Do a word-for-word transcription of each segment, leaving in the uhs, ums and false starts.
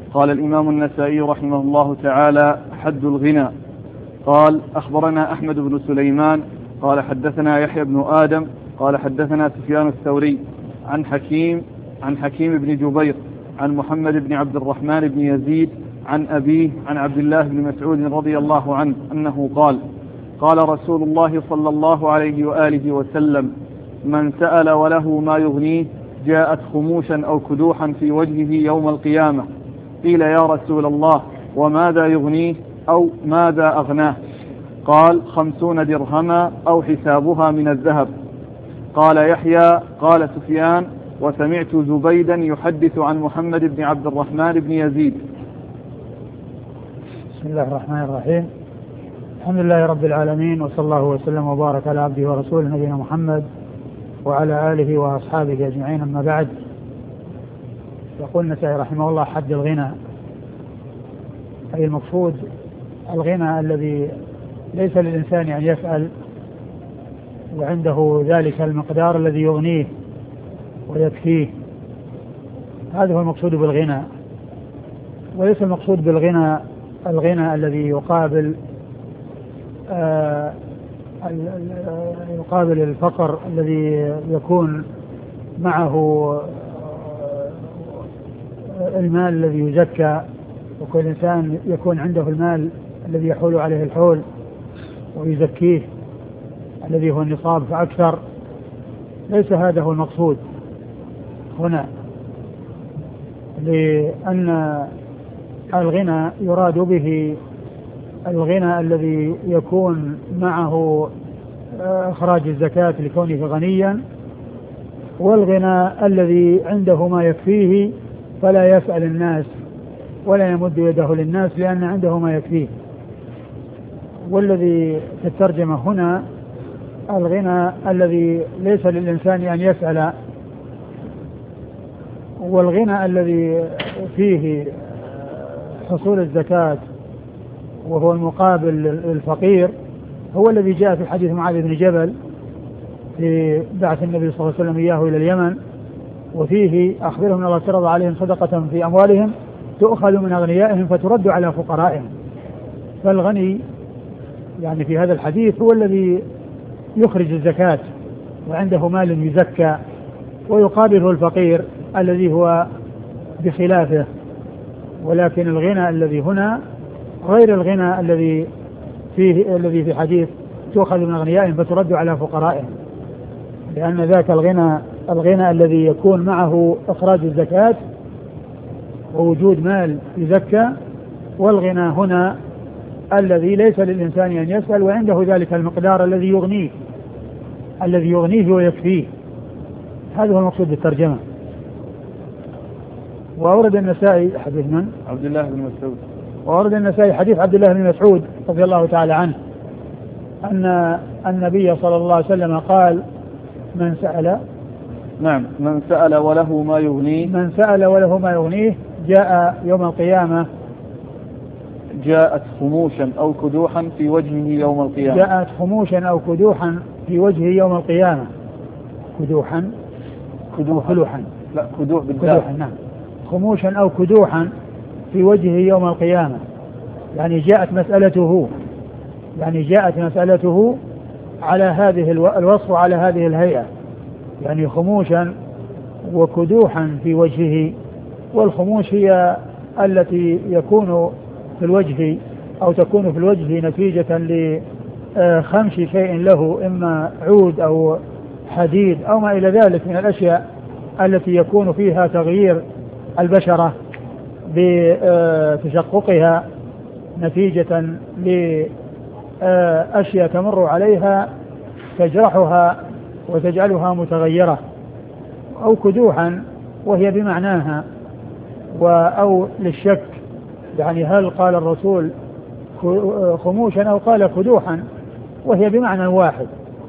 قال الإمام النسائي رحمه الله تعالى: حد الغنى. قال: أخبرنا أحمد بن سليمان قال حدثنا يحيى بن آدم قال حدثنا سفيان الثوري عن حكيم عن حكيم بن جبير عن محمد بن عبد الرحمن بن يزيد عن أبيه عن عبد الله بن مسعود رضي الله عنه أنه قال: قال رسول الله صلى الله عليه وآله وسلم: من سأل وله ما يغنيه جاءت خموشا أو كدوحا في وجهه يوم القيامة. قيل: يا رسول الله وماذا يغنيه أو ماذا أغناه؟ قال: خمسون درهما أو حسابها من الذهب. قال يحيى: قال سفيان: وسمعت زبيدا يحدث عن محمد بن عبد الرحمن بن يزيد. بسم الله الرحمن الرحيم. الحمد لله رب العالمين، وصلى الله وسلم وبارك على عبده ورسوله نبينا محمد وعلى آله وأصحابه أجمعين، أما بعد. يقول النسائي رحمه الله: حد الغنى، أي المقصود الغنى الذي ليس للإنسان أن يسأل وعنده ذلك المقدار الذي يغنيه ويكفيه، هذا هو المقصود بالغنى. وليس المقصود بالغنى الغنى الذي يقابل آه يقابل الفقر الذي يكون معه المال الذي يزكى، وكل إنسان يكون عنده المال الذي يحول عليه الحول ويزكيه الذي هو النصاب فأكثر. ليس هذا هو المقصود هنا، لأن الغنى يراد به الغنى الذي يكون معه إخراج الزكاة لكونه غنيا، والغنى الذي عنده ما يكفيه فلا يسأل الناس ولا يمد يده للناس لأن عنده ما يكفيه. والذي في الترجمة هنا الغنى الذي ليس للإنسان أن يسأل، والغنى الذي فيه حصول الزكاة وهو المقابل للفقير هو الذي جاء في حديث معاذ بن جبل في بعث النبي صلى الله عليه وسلم إياه إلى اليمن، وفيه: أخبرهم أن الله فرض عليهم صدقة في أموالهم تؤخذ من أغنيائهم فترد على فقرائهم. فالغني يعني في هذا الحديث هو الذي يخرج الزكاة وعنده مال يزكى، ويقابله الفقير الذي هو بخلافه. ولكن الغنى الذي هنا غير الغنى الذي فيه الذي في حديث تؤخذ من أغنيائهم فترد على فقرائهم، لأن ذاك الغنى الغنى الذي يكون معه إخراج الزكاة ووجود مال يزكى، والغنى هنا الذي ليس للإنسان أن يسأل وعنده ذلك المقدار الذي يغنيه الذي يغنيه ويكفيه. هذا هو المقصود بالترجمة. وأورد النسائي حديث من؟ عبد الله بن مسعود. وأورد النسائي حديث عبد الله بن مسعود رضي الله تعالى عنه أن النبي صلى الله عليه وسلم قال: من سأل نعم من سأل وله ما يغنيه من سأل وله ما يغنيه جاء يوم القيامة جاءت خموشا أو كدوحا في وجهه يوم القيامة جاءت خموشا أو كدوحا في وجهه يوم القيامة. كدوحا كدوحا كدوحا لا كدوح بالدال. كدوحا نعم. خموشا أو كدوحا في وجهه يوم القيامة، يعني جاءت مسألته يعني جاءت مسألته على هذه الوصف وعلى هذه الهيئة، يعني خموشا وكدوحا في وجهه. والخموش هي التي يكون في الوجه أو تكون في الوجه نتيجة لخمش شيء له، إما عود أو حديد أو ما إلى ذلك من الأشياء التي يكون فيها تغيير البشرة بتشققها نتيجة لأشياء تمر عليها تجرحها وتجعلها متغيرة، أو كدوحا وهي بمعناها، أو للشك يعني هل قال الرسول خموشا أو قال كدوحا، وهي بمعنى واحد.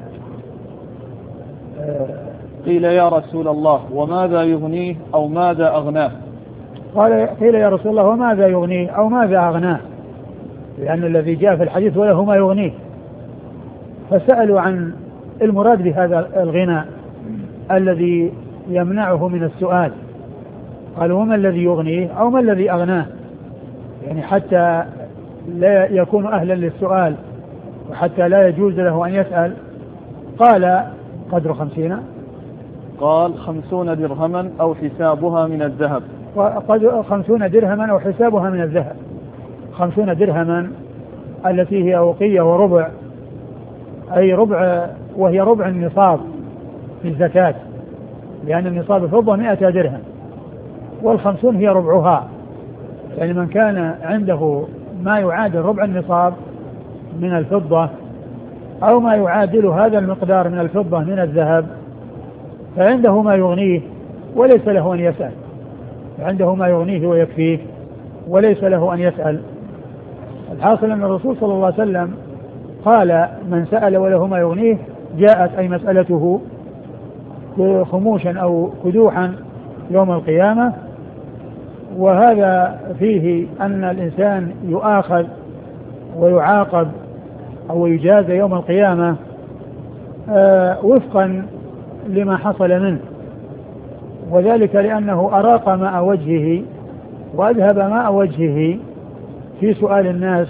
قيل: يا رسول الله وماذا يغنيه أو ماذا أغناه؟ قال قيل: يا رسول الله وماذا يغنيه أو ماذا أغناه، لأن الذي جاء في الحديث وله ما يغنيه. فسألوا عن المراد بهذا الغنى الذي يمنعه من السؤال، قالوا وما الذي يغنيه أو ما الذي أغناه، يعني حتى لا يكون أهلا للسؤال وحتى لا يجوز له أن يسأل. قال قدر خمسين، قال خمسون درهما أو حسابها من الذهب. قدر خمسون درهما أو حسابها من الذهب. خمسون درهما التي هي أوقية وربع، أي ربع، وهي ربع النصاب في الزكاة، لأن النصاب الفضة مئة درهم والخمسون هي ربعها. يعني من كان عنده ما يعادل ربع النصاب من الفضة أو ما يعادل هذا المقدار من الفضة من الذهب فعنده ما يغنيه وليس له أن يسأل، عنده ما يغنيه ويكفيه وليس له أن يسأل. الحاصل أن الرسول صلى الله عليه وسلم قال من سأل وله ما يغنيه جاءت أي مسألته خموشا أو كدوحا يوم القيامة. وهذا فيه أن الإنسان يؤاخذ ويعاقب أو يجازى يوم القيامة آه وفقا لما حصل منه، وذلك لأنه أراق ماء وجهه وأذهب ماء وجهه في سؤال الناس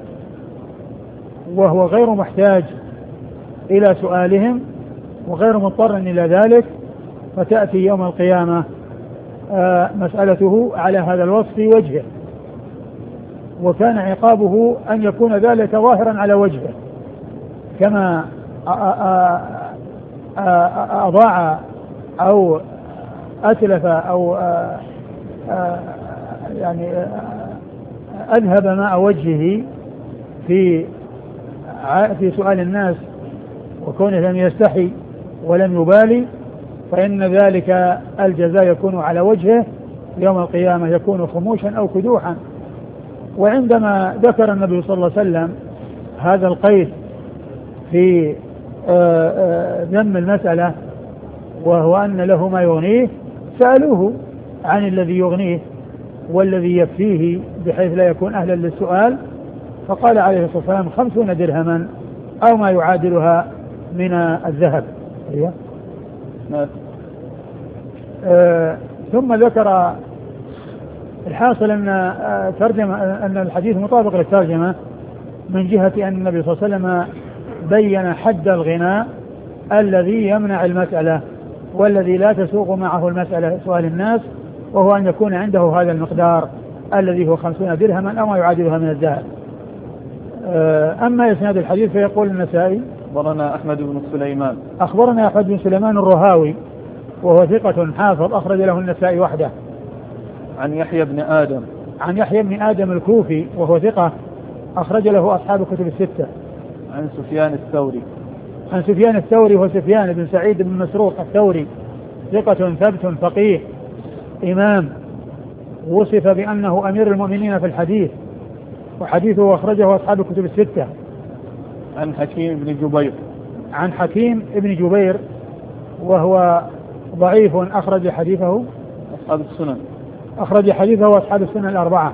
وهو غير محتاج إلى سؤالهم وغير مضطر إلى ذلك، فتأتي يوم القيامة آه مسألته على هذا الوصف في وجهه، وكان عقابه أن يكون ذلك ظاهرا على وجهه كما أضاع أو أتلف أو يعني أذهب ماء وجهه في في سؤال الناس وكونه لم يستحي ولم يبالي، فإن ذلك الجزاء يكون على وجهه يوم القيامة، يكون خموشا أو كدوحا. وعندما ذكر النبي صلى الله عليه وسلم هذا القيد في ذم المسألة وهو أن له ما يغنيه سألوه عن الذي يغنيه والذي يكفيه بحيث لا يكون أهلا للسؤال، فقال عليه الصلاة والسلام خمسون درهما أو ما يعادلها من الذهب. آه ثم ذكر الحاصل أن ترجمة أن الحديث مطابق للترجمة من جهة أن النبي صلى الله عليه وسلم بين حد الغناء الذي يمنع المسألة والذي لا تسوق معه المسألة سؤال الناس، وهو أن يكون عنده هذا المقدار الذي هو خمسون درهما أو ما يعادلها من الذهب. أما إسناد الحديث فيقول النسائي أخبرنا أحمد بن سليمان أخبرنا أحمد بن سليمان الرهاوي وهو ثقة حافظ أخرج له النسائي وحده. عن يحيى بن آدم عن يحيى بن آدم الكوفي وهو ثقة أخرج له أصحاب الكتب الستة. عن سفيان الثوري عن سفيان الثوري وهو سفيان بن سعيد بن مسروق الثوري ثقة ثبت فقيه إمام، وصف بأنه أمير المؤمنين في الحديث، وحديثه أخرجه أصحاب الكتب الستة. عن حكيم بن جبير عن حكيم بن جبير وهو ضعيف أخرج حديثه أصحاب السنن أخرج حديثه أصحاب السنن الأربعة.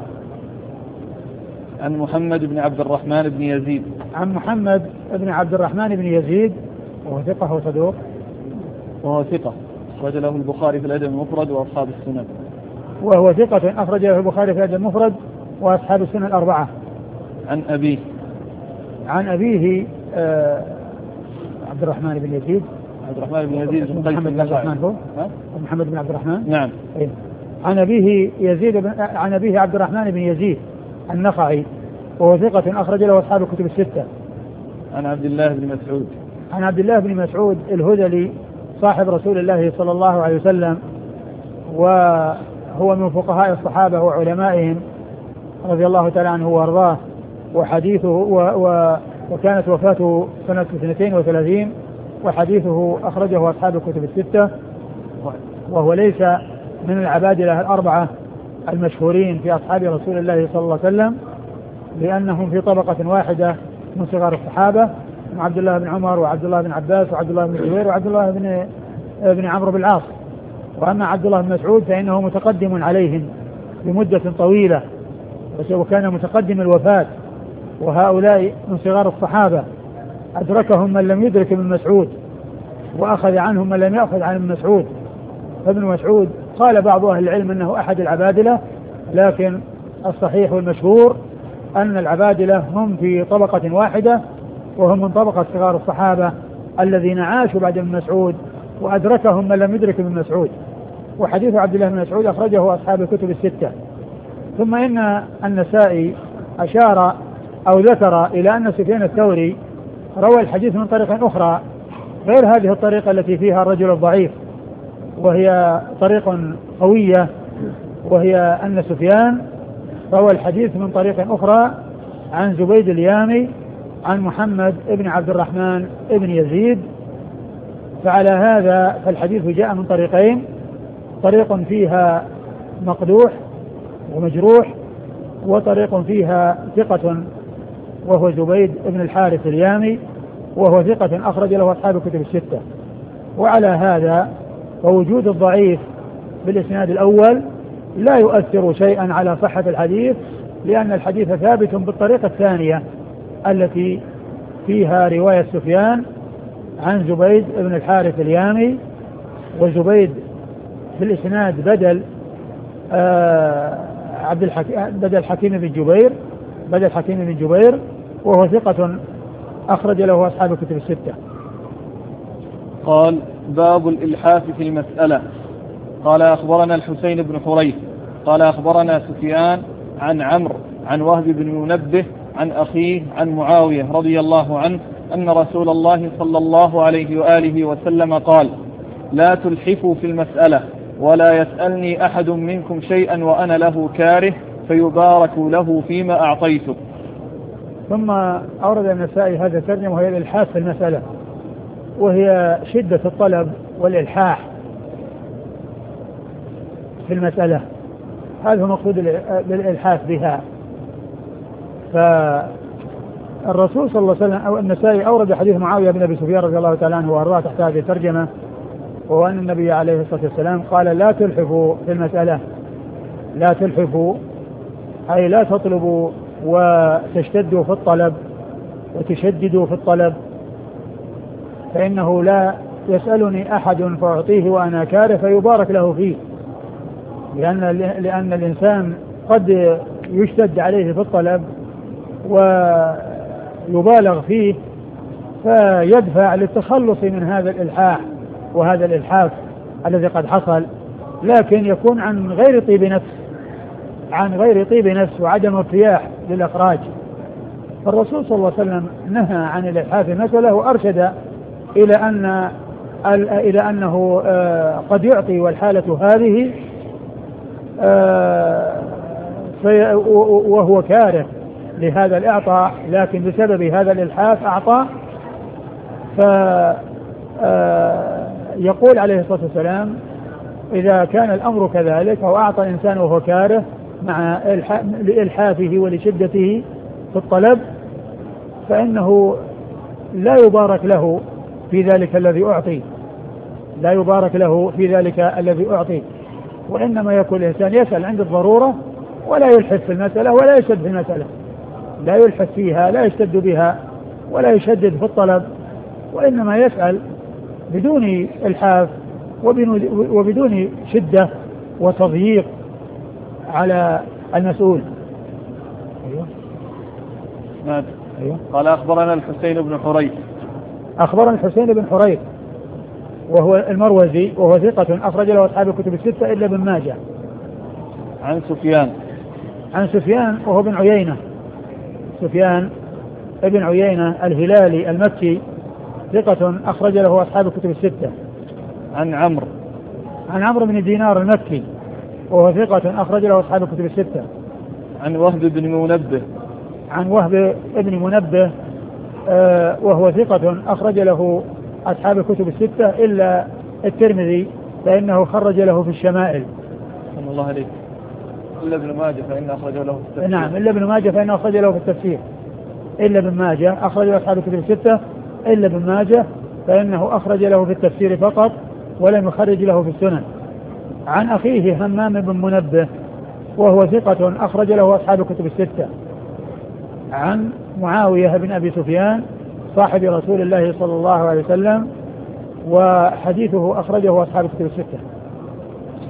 عن محمد بن عبد الرحمن بن يزيد عن محمد بن عبد الرحمن بن يزيد وهو ثقة وصدوق وهو ثقة أخرج له البخاري في الأدب المفرد وأصحاب السنن وهو ثقة أخرج له البخاري في الأدب المفرد وأصحاب السنن الأربعة. عن أبيه عن أبيه آه عبد الرحمن بن يزيد عبد الرحمن بن يزيد بن محمد بن عبد الرحمن هو محمد بن عبد الرحمن نعم. أيه. عن أبيه يزيد بن عن أبيه عبد الرحمن بن يزيد النخعي وهو ثقة أخرج له أصحاب الكتب الستة. عن عبد الله بن مسعود عن عبد الله بن مسعود الهذلي صاحب رسول الله صلى الله عليه وسلم، وهو من فقهاء الصحابة وعلمائهم رضي الله تعالى عنه وارضاه، وحديثه و و وكانت وفاته سنة اثنتين وثلاثين، وحديثه أخرجه أصحاب الكتب الستة، وهو ليس من العبادلة الأربعة المشهورين في أصحاب رسول الله صلى الله عليه وسلم، لأنهم في طبقة واحدة من صغار الصحابة، من عبد الله بن عمر وعبد الله بن عباس وعبد الله بن الزبير وعبد الله بن بن عمرو بن العاص. وأما عبد الله بن مسعود فإنه متقدم عليهم بمدة طويلة، وكان متقدم الوفاة، وهؤلاء من صغار الصحابة أدركهم من لم يدرك ابن مسعود، وأخذ عنهم من لم يأخذ عن ابن مسعود. فابن مسعود قال بعض أهل العلم أنه أحد العبادلة، لكن الصحيح والمشهور أن العبادلة هم في طبقة واحدة، وهم من طبقة صغار الصحابة الذين عاشوا بعد ابن مسعود وأدركهم من لم يدرك ابن مسعود. وحديث عبد الله بن مسعود أخرجه أصحاب الكتب الستة. ثم إن النسائي أشار أو ذكر إلى أن سفيان الثوري روى الحديث من طريق أخرى غير هذه الطريقة التي فيها الرجل الضعيف، وهي طريق قوية، وهي أن سفيان روى الحديث من طريق أخرى عن زبيد اليامي عن محمد ابن عبد الرحمن ابن يزيد. فعلى هذا فالحديث جاء من طريقين، طريق فيها مقدوح ومجروح، وطريق فيها ثقة وهو زبيد ابن الحارث اليامي وهو ثقة أخرج له أصحاب الكتب الستة. وعلى هذا فوجود الضعيف بالإسناد الأول لا يؤثر شيئا على صحة الحديث، لأن الحديث ثابت بالطريقة الثانية التي فيها رواية سفيان عن زبيد ابن الحارث اليامي، وزبيد في الإسناد بدل آه عبد الحكيم بدل حكيم بن جبير بدل حكيم بن جبير وهو ثقة أخرج له أصحاب الكتب الستة. قال: باب الإلحاف في المسألة. قال: أخبرنا الحسين بن حريث قال أخبرنا سفيان عن عمرو عن وهب بن منبه عن أخيه عن معاوية رضي الله عنه أن رسول الله صلى الله عليه وآله وسلم قال: لا تلحفوا في المسألة، ولا يسألني أحد منكم شيئا وأنا له كاره فيبارك له فيما أعطيته. ثم أورد النسائي هذا الترجمة، وهي الإلحاف في المسألة، وهي شدة الطلب والإلحاح في المسألة، هذا هو مقصود بالإلحاف بها. فالرسول صلى الله عليه وسلم أو النسائي أورد حديث معاوية بن أبي سفيان رضي الله تعالى عنه وأرضاه تحت هذه الترجمة، وهو أن النبي عليه الصلاة والسلام قال: لا تلحفوا في المسألة. لا تلحفوا أي لا تطلبوا وتشتدوا في الطلب وتشددوا في الطلب، فإنه لا يسألني أحد فأعطيه وأنا كاره فيبارك له فيه، لأن, لأن الإنسان قد يشتد عليه في الطلب ويبالغ فيه فيدفع للتخلص من هذا الإلحاح وهذا الإلحاف الذي قد حصل، لكن يكون عن غير طيب نفس عن غير طيب نفس وعدم ارتياح للأخراج. فالرسول صلى الله عليه وسلم نهى عن الإلحاف المسألة، وأرشد إلى أن إلى أنه قد يعطي والحالة هذه وهو كاره لهذا الإعطاء، لكن بسبب هذا الإلحاف أعطى. فيقول عليه الصلاة والسلام: إذا كان الأمر كذلك أو أعطى الإنسان وهو كاره مع لإلحافه ولشدته في الطلب، فإنه لا يبارك له في ذلك الذي أعطي لا يبارك له في ذلك الذي أعطي وإنما يكون الإنسان يسأل عند الضرورة ولا يلحف في المسألة ولا يشد في المسألة، لا يلحف فيها، لا يشتد بها ولا يشدد في الطلب، وإنما يسأل بدون إلحاف وبدون شدة وتضييق على المسؤول. أيوه. ماذا؟ أيوه. قال: أخبرنا الحسين بن حريث أخبرنا الحسين بن حريث وهو المروزي وهو ثقة أخرج له أصحاب الكتب الستة إلا ابن ماجه. عن سفيان عن سفيان وهو بن عيينة سفيان ابن عيينة الهلالي المكي ثقة أخرج له أصحاب الكتب الستة. عن عمرو عن عمرو بن دينار المكي وهو ثقة أخرج له أصحاب الكتب الستة. عن وهب بن منبه عن وهب بن منبه آه وهو ثقة أخرج له أصحاب الكتب الستة إلا الترمذي فإنه خرج له في الشمائل. صلى الله عليه. إلا ابن ماجه فإنه أخرج له في التفسير. نعم، إلا ابن ماجه فإنه أخرج له في التفسير. إلا ابن ماجه أخرج له أصحاب الكتب الستة إلا ابن ماجه فإنه أخرج له في التفسير فقط ولم يخرج له في السنن. عن أخيه همام بن منبه وهو ثقة أخرج له أصحاب الكتب الستة. عن معاوية بن أبي سفيان صاحب رسول الله صلى الله عليه وسلم وحديثه أخرجه أصحاب الكتب الستة.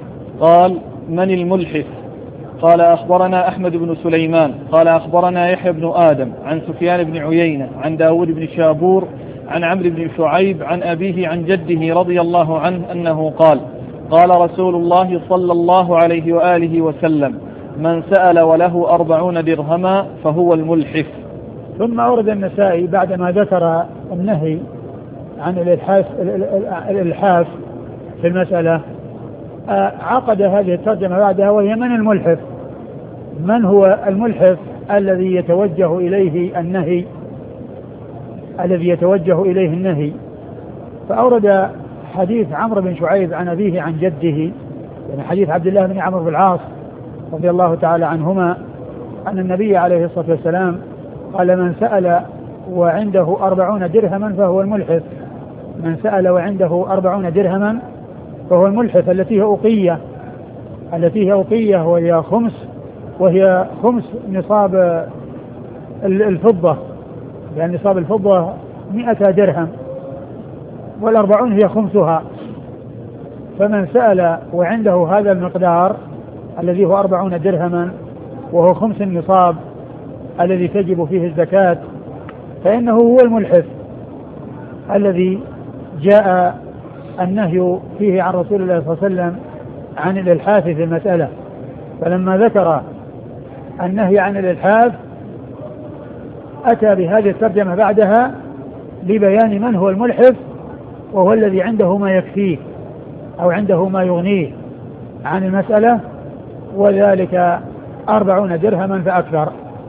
قال: من الملحف؟ قال: أخبرنا أحمد بن سليمان قال أخبرنا يحيى بن آدم عن سفيان بن عيينة عن داود بن شابور عن عمرو بن شعيب عن أبيه عن جده رضي الله عنه أنه قال: قال رسول الله صلى الله عليه وآله وسلم: من سأل وله أربعون درهما فهو الملحف. ثم أورد النسائي بعدما ذكر النهي عن الإلحاف, الإلحاف في المسألة عقد هذه الترجمة بعدها، وهي: من الملحف؟ من هو الملحف الذي يتوجه إليه النهي الذي يتوجه إليه النهي فأورد حديث عمرو بن شعيب عن أبيه عن جده، يعني حديث عبد الله بن عمرو بن العاص رضي الله تعالى عنهما أن النبي عليه الصلاة والسلام قال: من سأل وعنده أربعون درهما فهو الملحف. من سأل وعنده أربعون درهما فهو الملحف، التي هي أوقية التي هي أوقية وهي خمس وهي خمس نصاب الفضة، لأن نصاب الفضة مئة درهم والأربعون هي خمسها. فمن سأل وعنده هذا المقدار الذي هو أربعون درهما وهو خمس النصاب الذي تجب فيه الزكاة فإنه هو الملحف الذي جاء النهي فيه عن رسول الله صلى الله عليه وسلم عن الإلحاف في المسألة. فلما ذكر النهي عن الإلحاف أتى بهذه الترجمة بعدها لبيان من هو الملحف، وهو الذي عنده ما يكفيه أو عنده ما يغنيه عن المسألة، وذلك أربعون درهما فأكثر.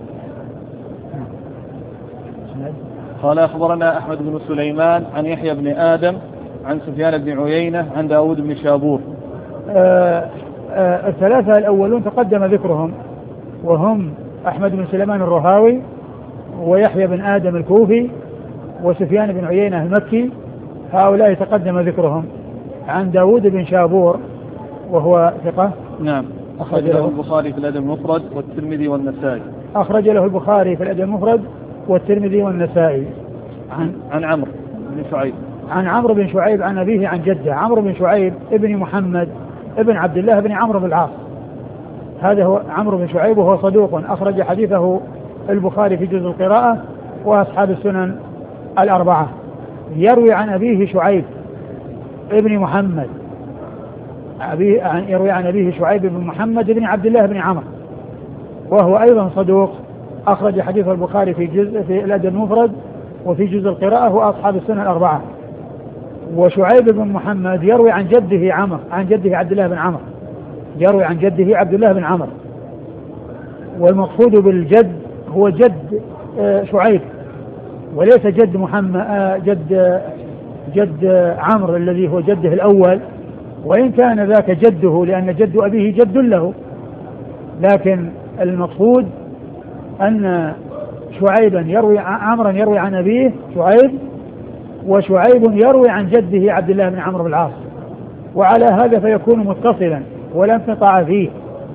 قال: أخبرنا أحمد بن سليمان عن يحيى بن آدم عن سفيان بن عيينة عن داود بن شابور. آه آه الثلاثة الأولون تقدم ذكرهم، وهم أحمد بن سليمان الرهاوي ويحيى بن آدم الكوفي وسفيان بن عيينة المكي، هؤلاء تقدم ذكرهم. عن داود بن شابور وهو ثقة. نعم. أخرج له البخاري في الأدب المفرد والترمذي والنسائي. أخرج له البخاري في الأدب المفرد والترمذي والنسائي. عن عن عمرو بن شعيب عن عمرو بن شعيب عن أبيه عن جده. عمرو بن شعيب ابن محمد ابن عبد الله بن عمرو بن العاص، هذا هو عمرو بن شعيب، وهو صدوق أخرج حديثه البخاري في جزء القراءة وأصحاب السنن الأربعة. يروي عن أبيه شعيب ابن محمد أبي عن يروي عن أبيه شعيب بن محمد بن عبد الله بن عمرو، وهو أيضا صدوق أخرج حديث البخاري في جزء في الأدب المفرد وفي جزء القراءة وأصحاب السنن الأربعة. وشعيب بن محمد يروي عن جده عمرو عن جده عبد الله بن عمرو يروي عن جده عبد الله بن عمرو، والمقصود بالجد هو جد شعيب وليس جد محمد جد جد عمرو الذي هو جده الأول، وإن كان ذاك جده لأن جد أبيه جد له، لكن المقصود أن شعيبا يروي عمرا يروي عن أبيه شعيب، وشعيب يروي عن جده عبد الله بن عمرو بن العاص، وعلى هذا فيكون متصلا ولا انقطاع فيه،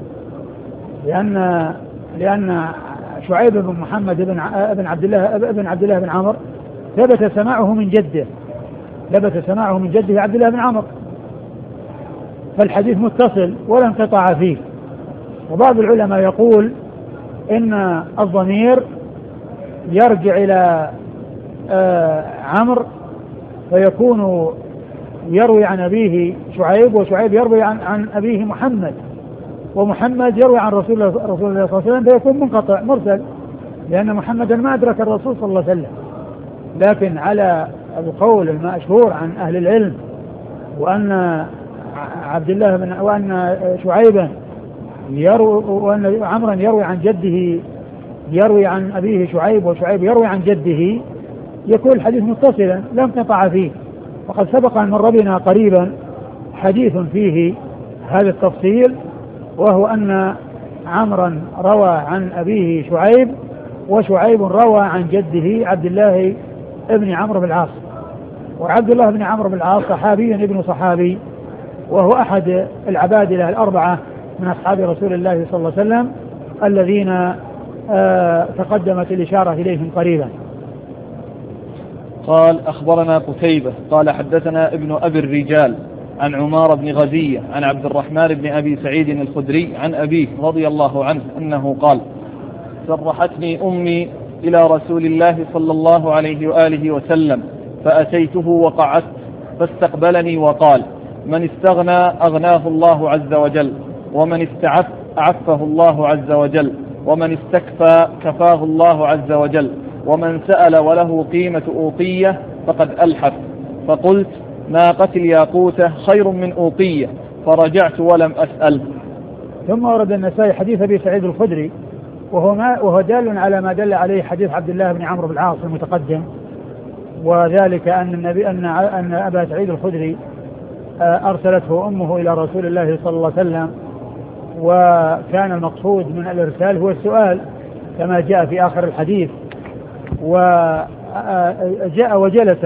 لأن لأن شعيب بن محمد بن ابن عبد الله ابن عبد الله بن عمرو ثبت سماعه من جده ثبت سماعه من جده عبد الله بن عمرو، فالحديث متصل ولا انقطاع فيه. وبعض العلماء يقول إن الضمير يرجع إلى آه عمرو فيكون يروي عن أبيه شعيب، وشعيب يروي عن, عن أبيه محمد، ومحمد يروي عن رسول الله, رسول الله صلى الله عليه وسلم فيكون منقطع مرسل، لأن محمدا ما أدرك الرسول صلى الله عليه وسلم. لكن على القول المشهور عن أهل العلم وأن عبد الله بن وأن شعيبا يروي وأن عمرا يروي عن جده يروي عن أبيه شعيب وشعيب يروي عن جده، يكون الحديث متصلا لا انقطع فيه. وقد سبق أن مر بنا قريبا حديث فيه هذا التفصيل، وهو أن عمرا روى عن أبيه شعيب وشعيب روى عن جده عبد الله ابن عمرو بن العاص، وعبد الله بن عمرو بن العاص صحابي ابن صحابي، وهو أحد العبادلة الأربعة من أصحاب رسول الله صلى الله عليه وسلم الذين آه تقدمت الإشارة إليهم قريبا. قال: أخبرنا قتيبة قال حدثنا ابن أبي الرجال عن عمار بن غزية عن عبد الرحمن بن أبي سعيد الخدري عن أبيه رضي الله عنه أنه قال: سرحتني أمي إلى رسول الله صلى الله عليه وآله وسلم فأتيته وقعدت فاستقبلني وقال: من استغنى أغناه الله عز وجل، ومن استعف أعفه الله عز وجل، ومن استكفى كفاه الله عز وجل، ومن سأل وله قيمة أوقية فقد ألحف. فقلت: ناقة الياقوتة خير من أوقية، فرجعت ولم أسأل. ثم ورد النسائي حديث أبي سعيد الخدري وهو, ما وهو دال على ما دل عليه حديث عبد الله بن عمرو بن العاص المتقدم، وذلك أن النبي أن أن أبا سعيد الخدري أرسلته أمه إلى رسول الله صلى الله عليه وسلم، وكان المقصود من الإرسال هو السؤال كما جاء في آخر الحديث. وجاء وجلس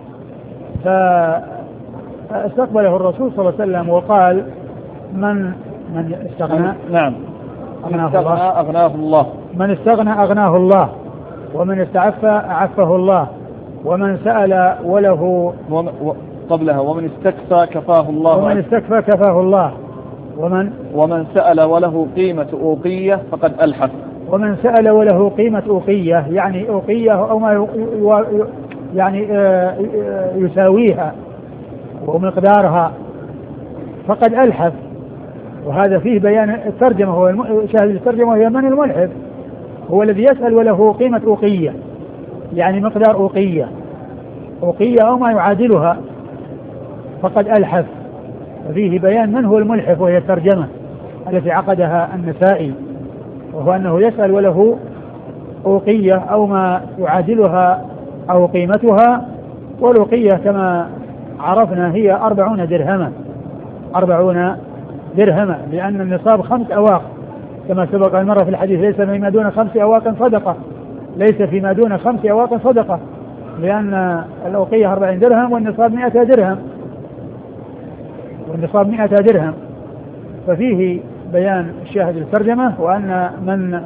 فاستقبله الرسول صلى الله عليه وسلم وقال: من من استغنى نعم من استغنى أغناه الله، من استغنى أغناه الله، ومن استعفى أعفه الله، ومن سأل وله قبلها ومن استكفى كفاه الله، ومن استكفى كفاه الله، ومن ومن سأل وله قيمة أوقية فقد ألحف. ومن سأل وله قيمة أوقية يعني أوقية أو ما يعني يساويها ومقدارها فقد ألحف. وهذا فيه بيان الترجمة، هو شاهد الترجمة هي من الملحف هو الذي يسأل وله قيمة أوقية يعني مقدار أوقية أوقية أو ما يعادلها فقد ألحف. فيه بيان من هو الملحف وهي الترجمة التي عقدها النسائي، وهو أنه يسأل وله أوقية أو ما يعادلها أو قيمتها. والأوقية كما عرفنا هي أربعون درهما أربعون درهما لأن النصاب خمس أواق كما سبق المرة في الحديث: ليس فيما دون خمس أواق صدقة ليس فيما دون خمس أواق صدقة لأن الأوقية أربعين درهم والنصاب مئة درهم والنصاب مئة درهم. ففيه بيان الشاهد الترجمة وأن من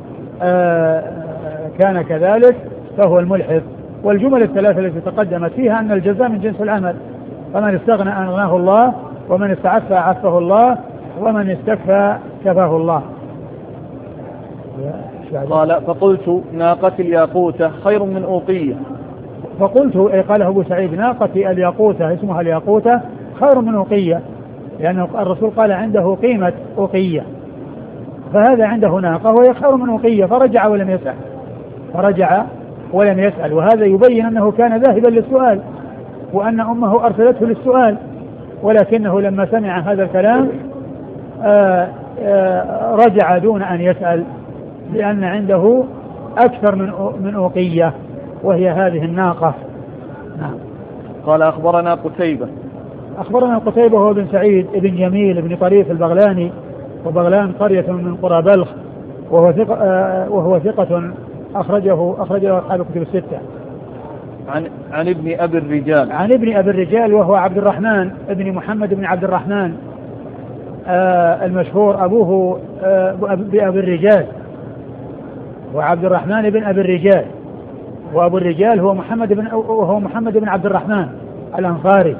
كان كذلك فهو الملحف. والجمل الثلاثة التي تقدمت فيها أن الجزاء من جنس العمل: فمن استغنى أغناه الله، ومن استعفى عفه الله، ومن استكفى كفاه الله. قال: فقلت: ناقة الياقوتة خير من أوقية. فقلت أي قاله أبو سعيد: ناقة الياقوتة اسمها الياقوتة خير من أوقية، لأن الرسول قال عنده قيمة أوقية، فهذا عنده ناقة وهي خير من أوقية، فرجع ولم يسأل فرجع ولم يسأل. وهذا يبين أنه كان ذاهبا للسؤال وأن أمه أرسلته للسؤال، ولكنه لما سمع هذا الكلام آآ آآ رجع دون أن يسأل، لأن عنده أكثر من من أوقية وهي هذه الناقة. نعم. قال: أخبرنا قتيبة أخبرنا قتيبة هو بن سعيد بن جميل بن طريف البغلاني، وبغلان قرية من قرى بلخ، وهو ثقة وهو ثقة أخرجه أخرجه أصحاب الكتب الستة. عن عن ابن أبي الرجال عن ابن أبي الرجال وهو عبد الرحمن ابن محمد بن عبد الرحمن آه المشهور أبوه آه بأبي الرجال، وعبد الرحمن بن أبي الرجال، وأبو الرجال هو محمد بن وهو محمد بن عبد الرحمن الأنصاري،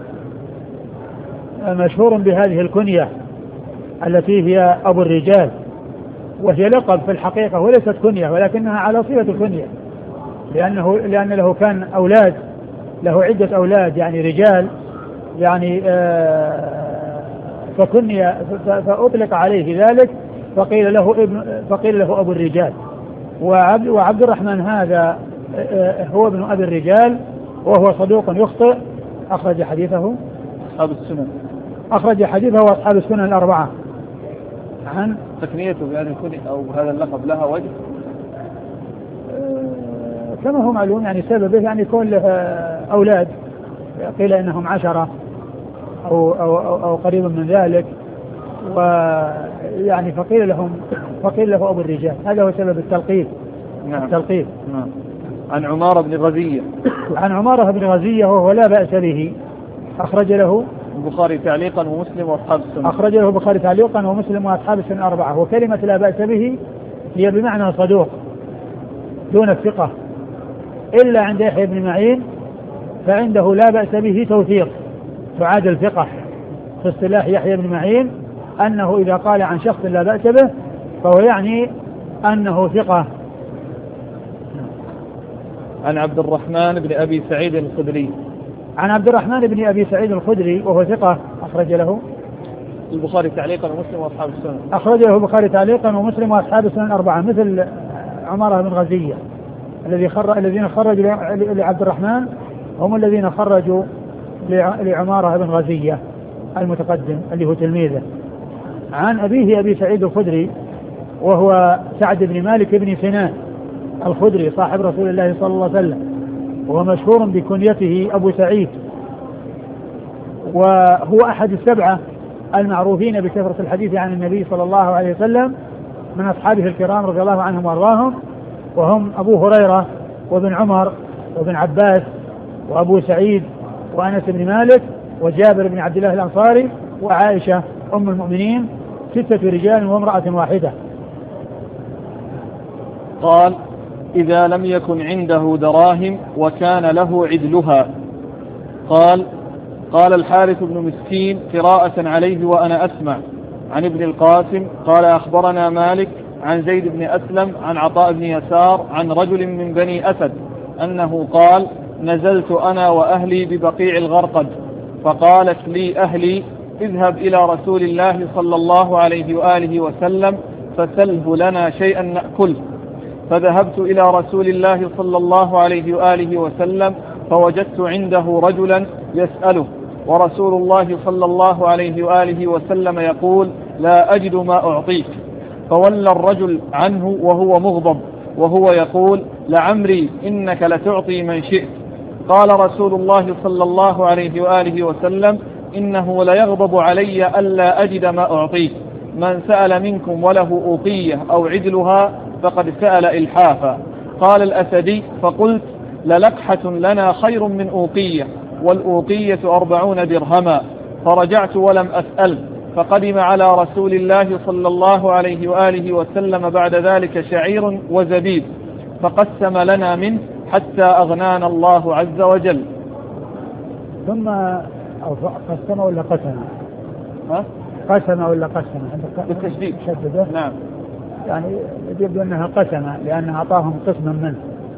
آه مشهور بهذه الكنية التي هي أبو الرجال، وهي لقب في الحقيقة وليست كنية ولكنها على صيغة الكنية، لأنه لأن له كان أولاد، له عدة أولاد يعني رجال يعني آه فكنية فأطلق عليه ذلك فقيل له ابن فقيل له أبو الرجال. وعبد, وعبد الرحمن هذا آه هو ابن أبي الرجال، وهو صدوق يخطئ، أخرج حديثه أصحاب السنن أخرج حديثه أصحاب السنن الأربعة. عن تكنيته بهذه الكنية أو بهذا اللقب لها وجه كما هو معلوم، يعني سببه يعني يكون له أولاد، قيل إنهم عشرة أو, أو, أو, أو قريب من ذلك، ويعني فقيل لهم فقيل له أبو الرجال، هذا هو سبب التلقيب. نعم. التلقيب. نعم. عن عمارة بن غزية عن عمارة بن غزية وهو لا بأس به، أخرج له البخاري تعليقا ومسلم وأصحاب السنة. أخرج له البخاري تعليقا ومسلم وأصحاب السنة أربعة. وكلمة لا بأس به هي بمعنى صدوق دون الثقة، إلا عند يحيى بن معين فعنده لا بأس به توثيق، تعادل ثقة في اصطلاح يحيى بن معين، أنه إذا قال عن شخص لا بأس به فهو يعني أنه ثقة. عن عبد الرحمن بن أبي سعيد الخدري. عن عبد الرحمن بن أبي سعيد الخدري وهو ثقة أخرج له البخاري تعليقا ومسلم وأصحاب السنن. أخرج له البخاري تعليقا ومسلم وأصحاب السنن أربعة، مثل عمارة بن غزية الذي خرج الذين خرجوا لعبد الرحمن هم الذين خرجوا لعمارة بن غزية المتقدم اللي هو تلميذه. عن أبيه أبي سعيد الخدري وهو سعد بن مالك بن سنان الخدري صاحب رسول الله صلى الله عليه وسلم، وهو مشهور بكنيته أبو سعيد، وهو أحد السبعة المعروفين بكثرة الحديث عن النبي صلى الله عليه وسلم من أصحابه الكرام رضي الله عنهم وأرضاهم، وهم أبو هريرة وابن عمر وابن عباس وأبو سعيد وأنس بن مالك وجابر بن عبد الله الأنصاري وعائشة أم المؤمنين، ستة رجال وامرأة واحدة. قال: إذا لم يكن عنده دراهم وكان له عدلها. قال: قال الحارث بن مسكين قراءة عليه وأنا أسمع عن ابن القاسم قال: أخبرنا مالك عن زيد بن أسلم عن عطاء بن يسار عن رجل من بني أسد أنه قال: نزلت أنا وأهلي ببقيع الغرقد، فقالت لي أهلي: اذهب إلى رسول الله صلى الله عليه وآله وسلم فسله لنا شيئا نأكله. فذهبت إلى رسول الله صلى الله عليه وآله وسلم فوجدت عنده رجلا يسأله، ورسول الله صلى الله عليه وآله وسلم يقول: لا أجد ما أعطيك. فولى الرجل عنه وهو مغضب وهو يقول: لعمري إنك لتعطي من شئت. قال رسول الله صلى الله عليه وآله وسلم: إنه ليغضب علي ألا أجد ما أعطيك. من سأل منكم وله أوقية أو عدلها فقد سأل إلحافا. قال الأسدي: فقلت: للقحة لنا خير من أوقية، والأوقية أربعون درهما. فرجعت ولم أسأل، فقدم على رسول الله صلى الله عليه وآله وسلم بعد ذلك شعير وزبيب، فقسم لنا منه حتى أغنانا الله عز وجل. ثم قسم ولا قسم؟ ها؟ قسم ولا قسم؟ بالتشديد. شدده؟ نعم. يعني يبدو أنها قسم لأنها أعطاهم قسما منه.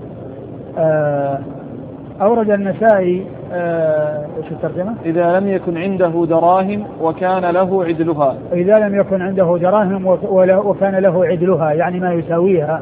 آه أورد النسائي آه ايش الترجمة؟ إذا لم يكن عنده دراهم وكان له عدلها. إذا لم يكن عنده دراهم وكان له عدلها، يعني ما يساويها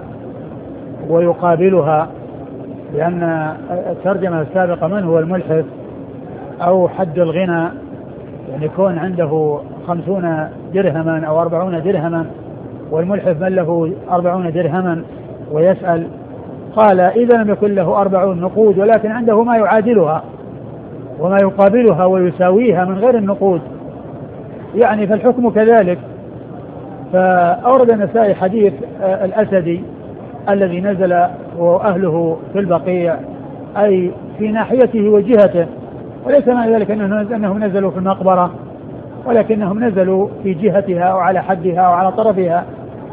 ويقابلها، لأن الترجمة السابقة: من هو الملحف أو حد الغنى، يعني يكون عنده خمسون درهما أو أربعون درهما، والملحف من له أربعون درهما ويسأل. قال: إذا لم يكن له أربعون نقود ولكن عنده ما يعادلها وما يقابلها ويساويها من غير النقود، يعني فالحكم كذلك. فأورد النسائي حديث الأسدي الذي نزل وأهله في البقيع، أي في ناحيته وجهته، وليس معنى ذلك أنهم نزلوا في المقبرة، ولكنهم نزلوا في جهتها أو على حدها أو على طرفها.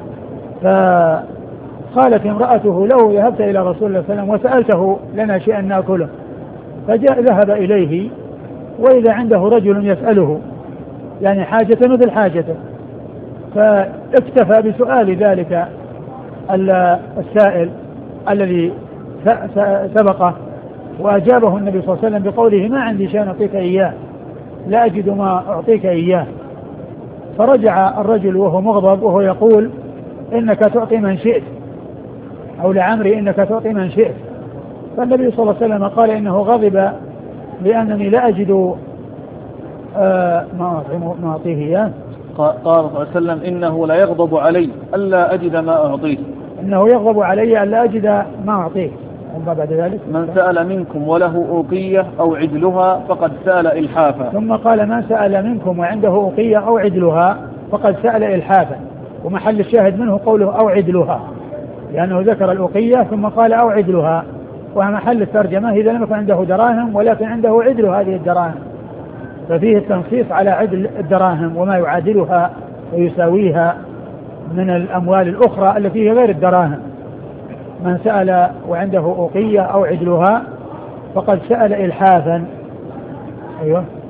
فقالت امرأته: لو ذهبت إلى رسول الله صلى الله عليه وسلم وسألته لنا شيئا نأكله، فجاء ذهب إليه وإذا عنده رجل يسأله، يعني حاجة مثل حاجته، فاكتفى بسؤال ذلك السائل الذي سبقه، وأجابه النبي صلى الله عليه وسلم بقوله: ما عندي شيء أعطيك إياه، لا أجد ما أعطيك إياه. فرجع الرجل وهو مغضب وهو يقول: إنك تعطي من شئت، أو لعمري إنك تعطي من شئت. فالنبي صلى الله عليه وسلم قال: إنه غضب لأنني لا أجد آه ما أعطيه إياه. قال صلى الله عليه وسلم: إنه لا يغضب علي ألا أجد ما أعطيه. إنه يغضب علي ألا أجد ما أعطيه. ثم بعد ذلك: من سأل منكم وله أوقية أو عدلها فقد سأل إلحافا. ثم قال: من سأل منكم وعنده أوقية أو عدلها فقد سأل إلحافا. ومحل الشاهد منه قوله أو عدلها، لأنه ذكر الأوقية ثم قال أو عدلها، ومحل الترجمة إذا لم يكن عنده دراهم ولكن عنده عدل هذه الدراهم، ففيه التنصيص على عدل الدراهم وما يعادلها ويساويها من الأموال الأخرى التي هي غير الدراهم. من سأل وعنده أوقية أو عدلها فقد سأل إلحافا. أيوة.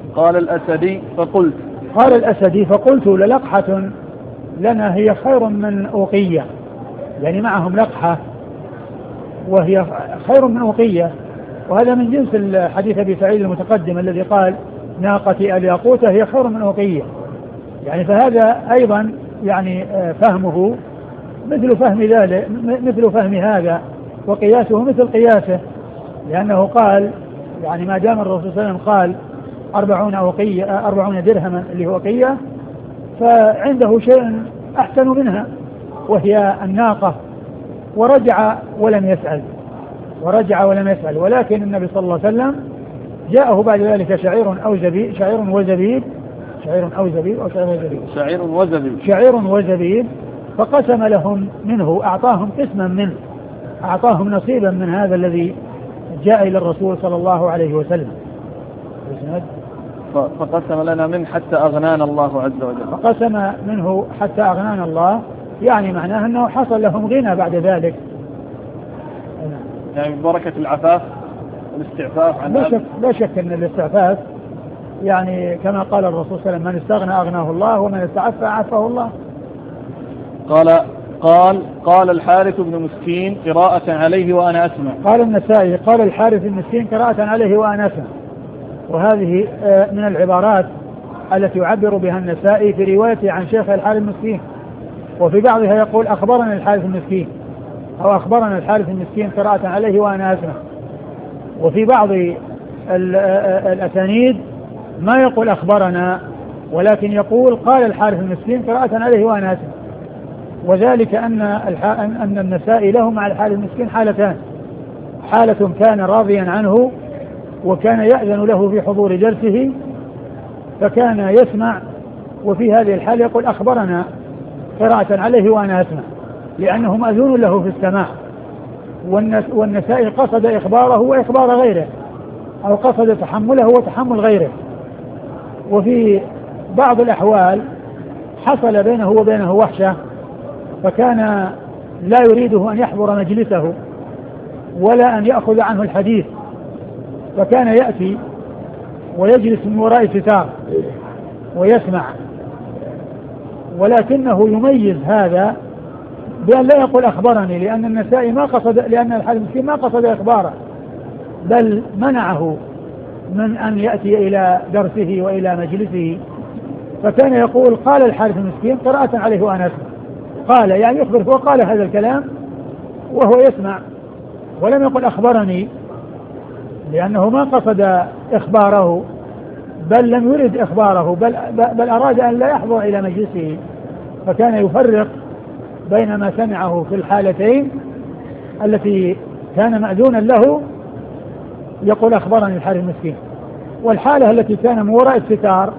قال الأسدي فقلت قال الأسدي فقلت للقحة لنا هي خير من أوقية، يعني معهم لقحة وهي خير من أوقية، وهذا من جنس الحديث أبي سعيد المتقدم الذي قال ناقتي الياقوتة هي خير من أوقية، يعني فهذا أيضا يعني فهمه مثل فهم ذلك مثل فهم هذا، وقياسه مثل قياسه، لأنه قال يعني ما دام الرسول صلى الله عليه وسلم قال أربعون أوقية أربعون درهما اللي هو أوقية، فعنده شيء أحسن منها وهي الناقة، ورجع ولم يسأل ورجع ولم يسأل ولكن النبي صلى الله عليه وسلم جاءه بعد ذلك شعير أو زبيب شعير وزبيب شعير أو زبيب أو شعير وزبيب شعير وزبيب شعير وزبيب فقسم لهم منه، أعطاهم قسما منه، أعطاهم نصيبا من هذا الذي جاء إلى الرسول صلى الله عليه وسلم. فقسم لنا منه حتى أغنانا الله عز وجل. فقسم منه حتى أغنانا الله، يعني معناه أنه حصل لهم غنى بعد ذلك، يعني ببركة العفاف والاستعفاف عن لا شك, لا شك أن الاستعفاف يعني كما قال الرسول صلى الله عليه وسلم من استغنى أغناه الله ومن استعفى عفاه الله. قال قال قال الحارث بن مسكين قراءة عليه وأنا أسمع. قال النسائي قال الحارث بن مسكين قراءة عليه وأنا أسمع، وهذه من العبارات التي يعبر بها النسائي في روايته عن شيخ الحارث المسكين، وفي بعضها يقول أخبرنا الحارث المسكين أو أخبرنا الحارث المسكين قراءة عليه وأنا أسمع، وفي بعض الأسانيد ما يقول أخبرنا ولكن يقول قال الحارث المسكين قراءة عليه وأنا أسمع، وذلك أن أن النسائي له مع الحارث المسكين حالتان، حالة كان راضيا عنه وكان يأذن له في حضور درسه فكان يسمع، وفي هذه الحالة يقول أخبرنا قراءة عليه وأنا أسمع، لأنه مأذون له في السماع، والنسائي قصد إخباره وإخبار غيره أو قصد تحمله وتحمل غيره. وفي بعض الأحوال حصل بينه وبينه وحشة فكان لا يريده أن يحضر مجلسه ولا أن يأخذ عنه الحديث، فكان يأتي ويجلس من وراء ستار ويسمع، ولكنه يميز هذا بأن لا يقول أخبرني، لأن النسائي ما قصد لأن الحارث المسكين ما قصد إخباره بل منعه من أن يأتي إلى درسه وإلى مجلسه، فكان يقول قال الحارث المسكين قراءة عليه وأنا أسمع، قال يعني يخبر وقال هذا الكلام وهو يسمع ولم يقل أخبرني، لأنه ما قصد إخباره بل لم يرد إخباره بل, بل أراد أن لا يحضر إلى مجلسه، فكان يفرق بين ما سمعه في الحالتين التي كان مأذونا له يقول أخبرني الحارث المسكين، والحالة التي كان من وراء الستار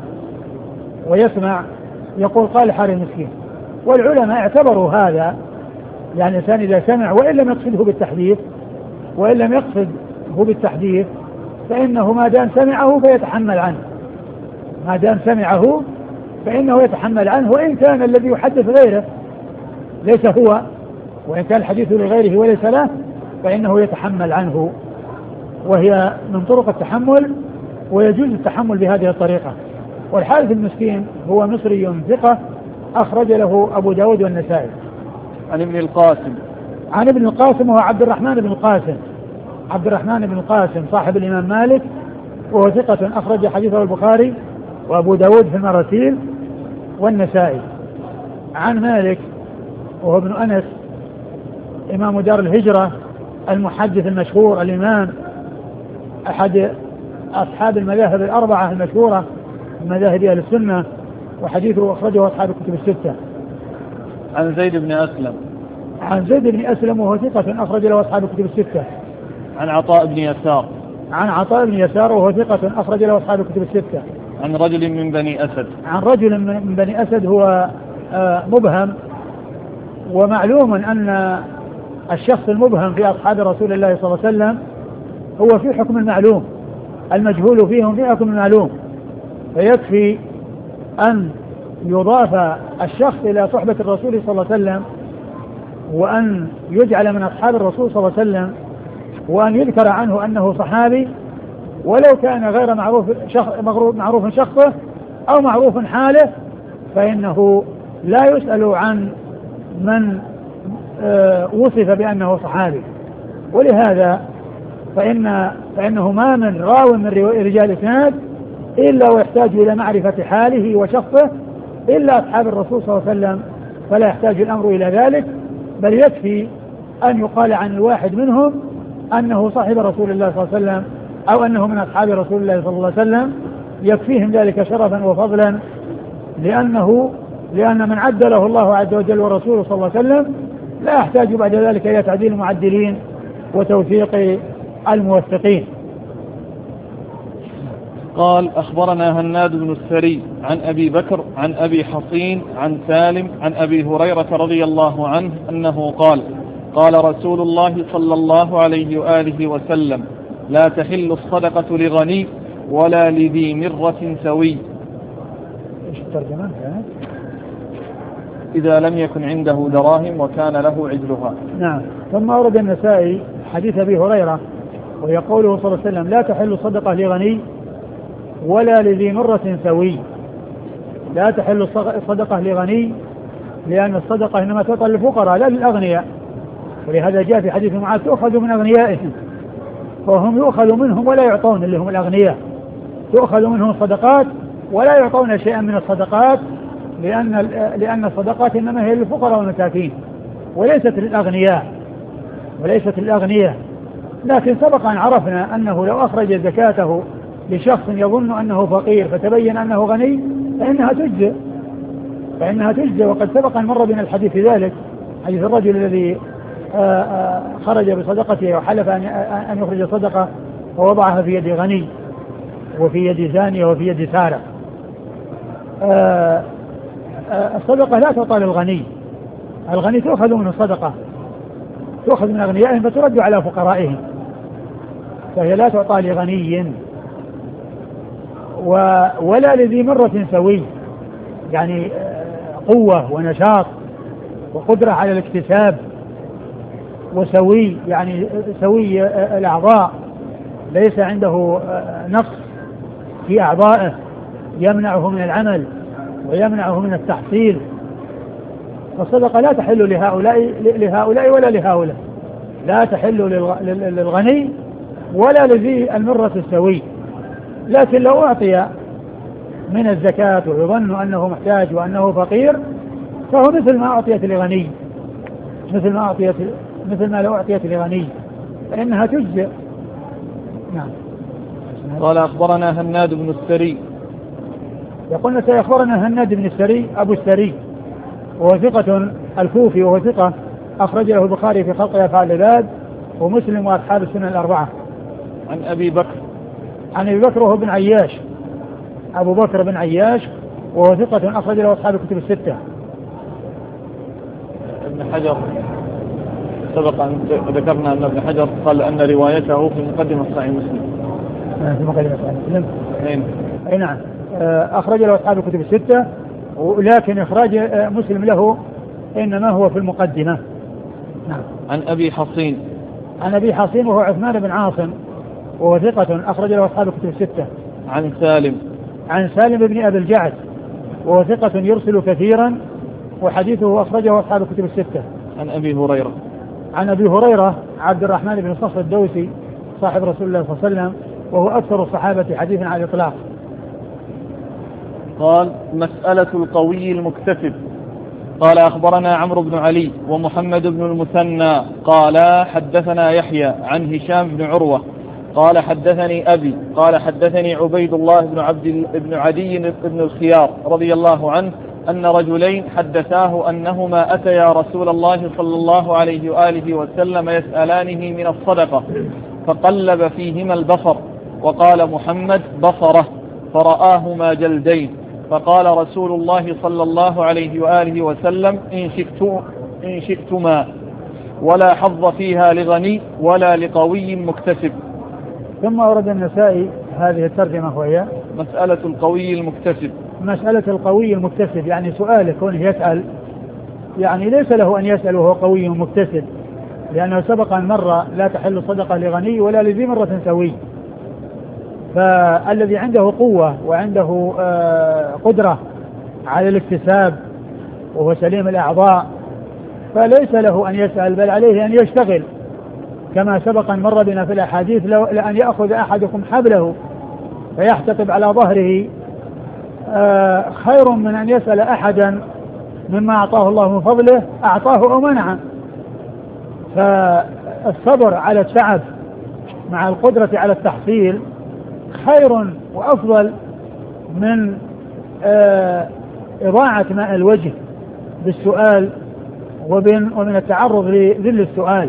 ويسمع يقول قال الحارث المسكين. والعلماء اعتبروا هذا، يعني الإنسان إذا سمع وإن لم يقصده بالتحديث وإن لم يقصده بالتحديث فإنه ما دام سمعه فيتحمل عنه، ما دام سمعه فإنه يتحمل عنه، وإن كان الذي يحدث غيره ليس هو، وإن كان الحديث لغيره وليس له فإنه يتحمل عنه، وهي من طرق التحمل ويجوز التحمل بهذه الطريقة. والحارث المسكين هو مصري ثقة أخرج له أبو داود والنسائي. عن ابن القاسم عن ابن القاسم وهو عبد الرحمن بن القاسم عبد الرحمن بن القاسم صاحب الإمام مالك، وهو ثقة أخرج حديثه البخاري وأبو داود في المراسيل والنسائي. عن مالك وهو ابن أنس إمام دار الهجرة المحدث المشهور الإمام أحد أصحاب المذاهب الأربعة المشهورة من مذاهب أهل السنة، وحديثه أخرجه أصحاب الكتب الستة. عن زيد بن أسلم عن زيد بن أسلم وهو ثقة أخرج له أصحاب الكتب الستة. عن عطاء بن يسار عن عطاء بن يسار وهو ثقة أخرج له أصحاب الكتب الستة. عن رجل من بني أسد عن رجل من بني أسد هو مبهم، ومعلوم أن الشخص المبهم في أصحاب رسول الله صلى الله عليه وسلم هو في حكم المعلوم، المجهول فيهم في حكم المعلوم، فيكفي أن يضاف الشخص إلى صحبة الرسول صلى الله عليه وسلم وأن يجعل من أصحاب الرسول صلى الله عليه وسلم وأن يذكر عنه أنه صحابي، ولو كان غير معروف شخص معروف شخصه أو معروف حاله، فإنه لا يسأل عن من وصف بأنه صحابي. ولهذا فإن فإنه ما من راو من رجال إسناد إلا ويحتاج إلى معرفة حاله وشخصه إلا أصحاب الرسول صلى الله عليه وسلم، فلا يحتاج الأمر إلى ذلك، بل يكفي أن يقال عن الواحد منهم أنه صاحب رسول الله صلى الله عليه وسلم أو أنه من أصحاب رسول الله صلى الله عليه وسلم، يكفيهم ذلك شرفا وفضلا، لأنه لأن من عدله الله عز وجل ورسوله صلى الله عليه وسلم لا يحتاج بعد ذلك إلى تعديل المعدلين وتوثيق الموثقين. قال أخبرنا هناد بن السري عن أبي بكر عن أبي حصين عن سالم عن أبي هريرة رضي الله عنه أنه قال قال رسول الله صلى الله عليه وآله وسلم لا تحل الصدقة لغني ولا لذي مرة سوي. إيش الترجمة؟ إذا لم يكن عنده دراهم وكان له عدلها. نعم. ثم ورد النسائي حديث أبي هريرة ويقوله صلى الله عليه وسلم لا تحل الصدقة لغني ولا لذي مرة سوي. لا تحل الصدقة لغني لأن الصدقة إنما تعطى للفقراء لا للأغنياء، ولهذا جاء في حديث معاذ تؤخذ من أغنيائهم، فهم يؤخذ منهم ولا يعطون اللي هم الأغنياء، تؤخذ منهم الصدقات ولا يعطون شيئا من الصدقات، لأن لأن الصدقات إنما هي للفقراء والمساكين وليست للأغنياء وليست للأغنياء. لكن سبق أن عرفنا أنه لو أخرج زكاته لشخص يظن أنه فقير فتبين أنه غني فإنها تجزئ فإنها تجزئ وقد سبق أن مر بنا الحديث في ذلك، حديث الرجل الذي خرج بصدقته وحلف أن يخرج صدقة ووضعها في يد غني وفي يد زانية وفي يد سارة. الصدقة لا تعطى للغني، الغني تؤخذ منه الصدقة، تؤخذ من أغنيائهم فترد على فقرائهم، فهي لا تعطى لغني ولا لذي مرة سوي، يعني قوة ونشاط وقدرة على الاكتساب، وسوي يعني سوي الأعضاء ليس عنده نقص في أعضائه يمنعه من العمل ويمنعه من التحصيل. فالصدقة لا تحل لهؤلاء لهؤلاء ولا لهؤلاء، لا تحل للغني ولا لذي المرة السوي. لكن لو أعطي من الزكاة ويظن أنه محتاج وأنه فقير فهو مثل ما أعطيت لغني، مثل ما أعطيت مثل ما لو أعطيت لغني فإنها تجزئ. نعم. قال أخبرنا هناد بن السري. يقولنا سيخبرنا هناد بن السري أبو السري وهو ثقة الكوفي وهو ثقة أخرج له البخاري في خلق أفعال العباد ومسلم وأصحاب السنن الأربعة. عن أبي بكر عن أبي بكر وهو بن عياش، أبو بكر بن عياش وهو ثقة أخرج له أصحاب الكتب الستة. ابن حجر سبق أن ذكرنا أن ابن حجر قال أن روايته في مقدمة صحيح مسلم. في مقدمة صحيح مسلم. أين؟ أي نعم. أخرج له أصحاب الكتب الستة، ولكن إخراج مسلم له إنما هو في المقدمة. نعم. عن أبي حصين. عن أبي حصين وهو عثمان بن عاصم وهو ثقة أخرج له أصحاب الكتب الستة. عن سالم. عن سالم بن أبي الجعد وهو ثقة يرسل كثيرا وحديثه أخرجه أصحاب الكتب الستة. عن أبي هريرة. عن أبي هريرة عبد الرحمن بن صخر الدوسي صاحب رسول الله صلى الله عليه وسلم وهو أكثر الصحابة حديثا على الإطلاق. قال مسألة القوي المكتسب. قال أخبرنا عمرو بن علي ومحمد بن المثنى قال حدثنا يحيى عن هشام بن عروة قال حدثني أبي قال حدثني عبيد الله بن عبد بن عدي بن الخيار رضي الله عنه أن رجلين حدثاه أنهما أتيا رسول الله صلى الله عليه وآله وسلم يسألانه من الصدقة فقلب فيهما البصر وقال محمد بصره فرآهما جلدين فقال رسول الله صلى الله عليه وآله وسلم إن شئتم إن شئتما ولا حظ فيها لغني ولا لقوي مكتسب. ثم أورد النسائي هذه الترجمة وهي مسألة القوي المكتسب. مسألة القوي المكتسب يعني سؤاله كونه يسأل، يعني ليس له أن يسأل وهو قوي مكتسب، لأنه سبق أن مر لا تحل صدقة لغني ولا لذي مرة سوي، فالذي عنده قوة وعنده قدرة على الاكتساب وهو سليم الأعضاء فليس له أن يسأل، بل عليه أن يشتغل، كما سبق أن مر بنا في الأحاديث لأن يأخذ أحدكم حبله فيحتطب على ظهره خير من أن يسأل أحدا مما أعطاه الله من فضله أعطاه أو منعه. فالصبر على التعب مع القدرة على التحصيل خير وأفضل من إضاعة ماء الوجه بالسؤال ومن التعرض لذل السؤال.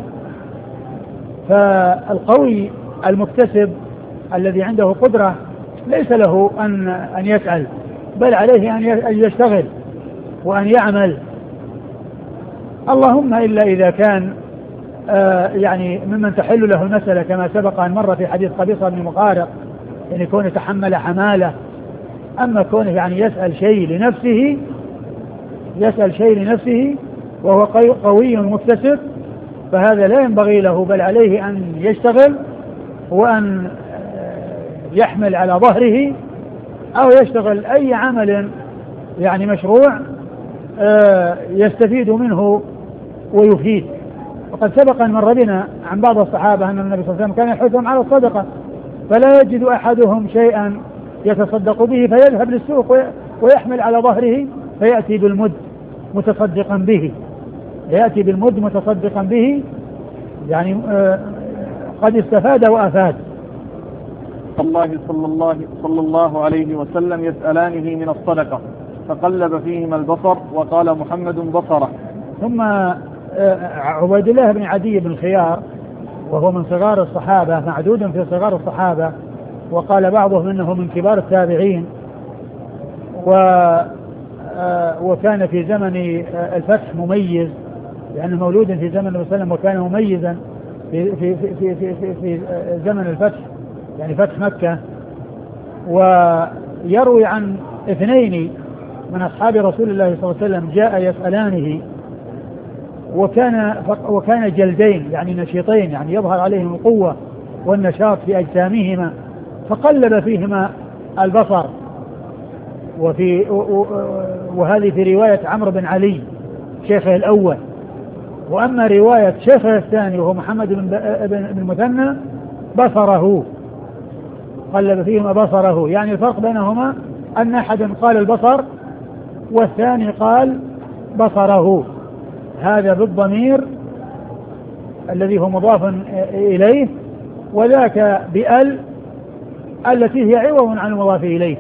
فالقوي المكتسب الذي عنده قدرة ليس له أن أن يسأل، بل عليه أن يشتغل وأن يعمل، اللهم إلا إذا كان آه يعني ممن تحل له المسألة كما سبق أن مر في حديث قبيصة بن مقارق أن يعني يكون يتحمل حمالة. أما كونه يعني يسأل شيء لنفسه يسأل شيء لنفسه وهو قوي مكتسب فهذا لا ينبغي له، بل عليه أن يشتغل وأن يحمل على ظهره أو يشتغل أي عمل يعني مشروع يستفيد منه ويفيد. وقد سبق أن مر بنا عن بعض الصحابة أن النبي صلى الله عليه وسلم كان يحثهم على الصدقة فلا يجد أحدهم شيئا يتصدق به فيذهب للسوق ويحمل على ظهره فيأتي بالمد متصدقا به يأتي بالمد متصدقا به يعني قد استفاد وأفاد. الله صلى الله صلى الله عليه وسلم يسألانه من الصدقة فقلب فيهما البصر وقال محمد بصره. ثم عبيد الله بن عدي بن خيار وهو من صغار الصحابة معدود في صغار الصحابة وقال بعضهم انه من كبار التابعين و وكان في زمن الفتح مميز لأنه مولود في زمن النبي صلى الله عليه وسلم وكان مميزا في في في في في, في زمن الفتح يعني فتح مكة. ويروي عن اثنين من أصحاب رسول الله صلى الله عليه وسلم جاء يسألانه وكان وكان جلدين يعني نشيطين يعني يظهر عليهم القوة والنشاط في أجسامهما فقلب فيهما البصر. وفي وهذه في رواية عمرو بن علي شيخه الأول. وأما رواية شيخه الثاني وهو محمد بن المثنى بصره قلب فيهما بصره يعني الفرق بينهما أن أحد قال البصر والثاني قال بصره هذا بالضمير الذي هو مضاف إليه وذاك بأل التي هي عوض عن المضاف إليه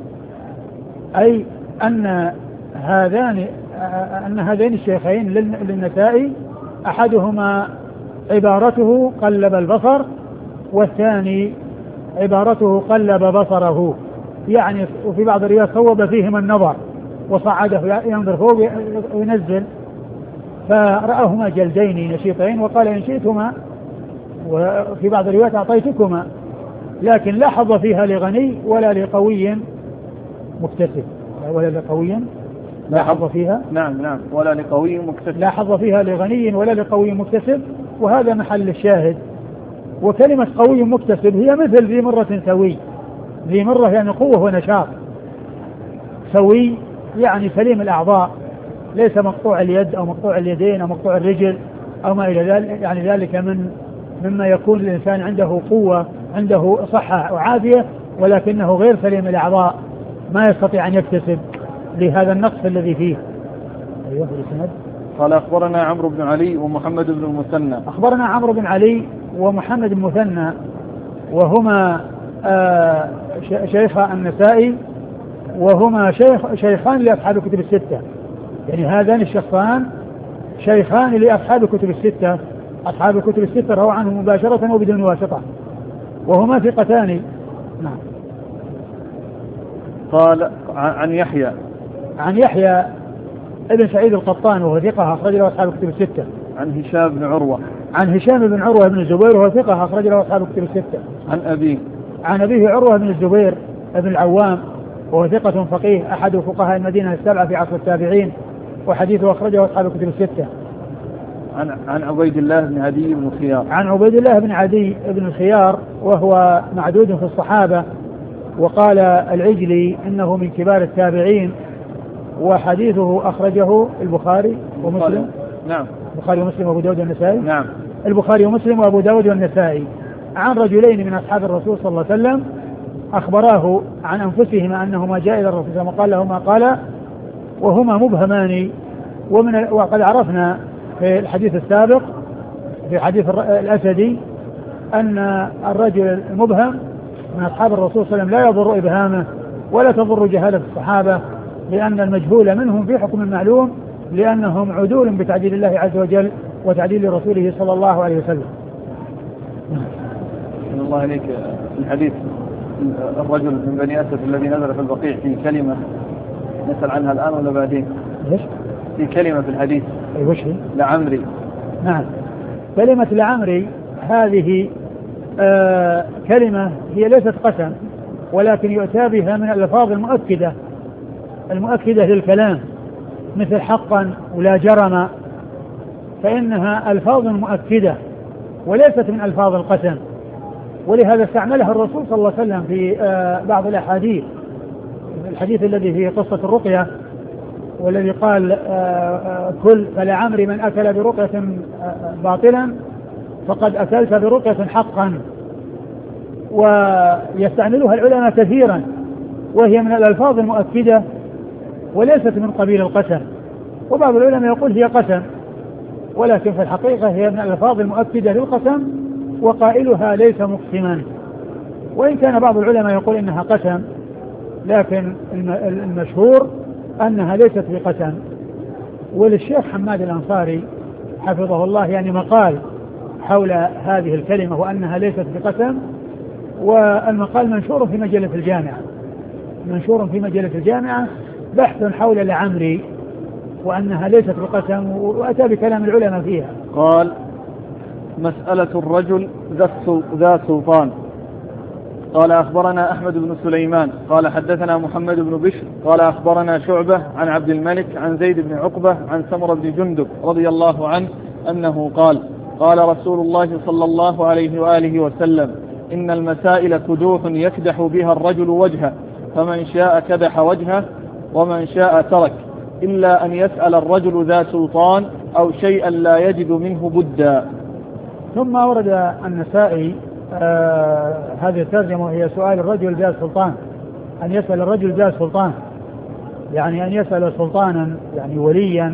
أي أن هذان أن هذين الشيخين للنسائي أحدهما عبارته قلب البصر والثاني عبارته قلب بصره يعني وفي بعض الروايات صوب فيهما النظر وصعده ينظر فوق وينزل فرأهما جلدين نشيطين وقال إن شئتما وفي بعض الروايات أعطيتكما لكن لا حظ فيها لغني ولا لقوي مكتسب ولا لقوي لا حظ فيها نعم نعم ولا لقوي مكتسب لا حظ فيها لغني ولا لقوي مكتسب وهذا محل الشاهد. وكلمة قوي مكتسب هي مثل ذي مرة سوي ذي مرة يعني قوة ونشاط سوي يعني سليم الأعضاء ليس مقطوع اليد أو مقطوع اليدين أو مقطوع الرجل أو ما إلى ذلك يعني ذلك من مما يكون الإنسان عنده قوة عنده صحة وعافية ولكنه غير سليم الأعضاء ما يستطيع أن يكتسب لهذا النقص الذي فيه. أيوه الإسناد. قال أخبرنا عمرو بن علي ومحمد بن المثنى. أخبرنا عمرو بن علي ومحمد بن المثنى وهما آه شيخ النسائي وهما شيخ شيخان لأصحاب الكتب الستة يعني هذان الشخصان شيخان لأصحاب الكتب الستة. أصحاب الكتب الستة رووا عنه مباشرة وبدون واسطة وهما ثقتان. نعم. قال عن يحيى عن يحيى ابن سعيد القطان وهو ثقة أخرج له أصحاب الكتب الستة. عن هشام بن عروة عن هشام بن عروة بن الزبير وهو ثقة أخرج له أصحاب الكتب الستة. عن أبيه عن أبيه عروة بن الزبير بن العوام وهو ثقة فقيه أحد فقهاء المدينة السبعة في عصر التابعين وحديثه أخرجه أصحاب الكتب الستة. عن عن عبيد الله بن عدي بن خيار عن عبيد الله بن عدي بن الخيار وهو معدود في الصحابة وقال العجلي إنه من كبار التابعين، وحديثه أخرجه البخاري ومسلم. نعم. البخاري ومسلم وأبو داود والنسائي. نعم. البخاري ومسلم وأبو داود والنسائي عن رجلين من أصحاب الرسول صلى الله عليه وسلم أخبراه عن أنفسهما أنهما جاء إلى الرسول صلى الله عليه وسلم وقال لهما قال وهما مبهمان. ومن وقد عرفنا في الحديث السابق في حديث الأسدي أن الرجل المبهم من أصحاب الرسول صلى الله عليه وسلم لا يضر إبهامه ولا تضر جهالة الصحابة، لأن المجهول منهم في حكم المعلوم، لأنهم عدول بتعديل الله عز وجل وتعديل رسوله صلى الله عليه وسلم. من الله عليك الحديث الرجل من بني أسد الذي نزل في البقيع في كلمة نسأل عنها الآن ولا بعدين؟ ليش؟ في كلمة في الحديث. أي وش هي؟ لعمري. نعم. كلمة لعمري هذه آه كلمة هي ليست قسم، ولكن يؤتى بها من الألفاظ المؤكدة المؤكدة للكلام، مثل حقا ولا جرم، فإنها ألفاظ مؤكدة وليست من ألفاظ القسم، ولهذا استعملها الرسول صلى الله عليه وسلم في آه بعض الأحاديث. الحديث الذي في قصة الرقية والذي قال آه آه كل فلعمري من أكل برقية آه باطلا فقد أكلت برقية حقا، ويستعملها العلماء كثيرا، وهي من الألفاظ المؤكدة وليست من قبيل القسم. وبعض العلماء يقول هي قسم، ولكن في الحقيقة هي من الألفاظ المؤكدة للقسم، وقائلها ليس مقسما. وإن كان بعض العلماء يقول إنها قسم، لكن المشهور أنها ليست بقسم. وللشيخ حماد الأنصاري حفظه الله يعني مقال حول هذه الكلمة وأنها ليست بقسم، والمقال منشور في مجلة الجامعة منشور في مجلة الجامعة بحث حول لعمري وأنها ليست بقسم، وأتى بكلام العلماء فيها. قال مسألة الرجل ذا سلطان. قال أخبرنا أحمد بن سليمان قال حدثنا محمد بن بشر قال أخبرنا شعبة عن عبد الملك عن زيد بن عقبة عن سمرة بن جندب رضي الله عنه أنه قال قال رسول الله صلى الله عليه وآله وسلم إن المسائل كدوح يكدح بها الرجل وجهه، فمن شاء كدح وجهه ومن شاء ترك، إلا أن يسأل الرجل ذا سلطان أو شيئا لا يجد منه بدا. ثم ورد النسائي آه هذه الترجمة وهي سؤال الرجل ذا سلطان، أن يسأل الرجل ذا سلطان، يعني أن يسأل سلطانا يعني وليا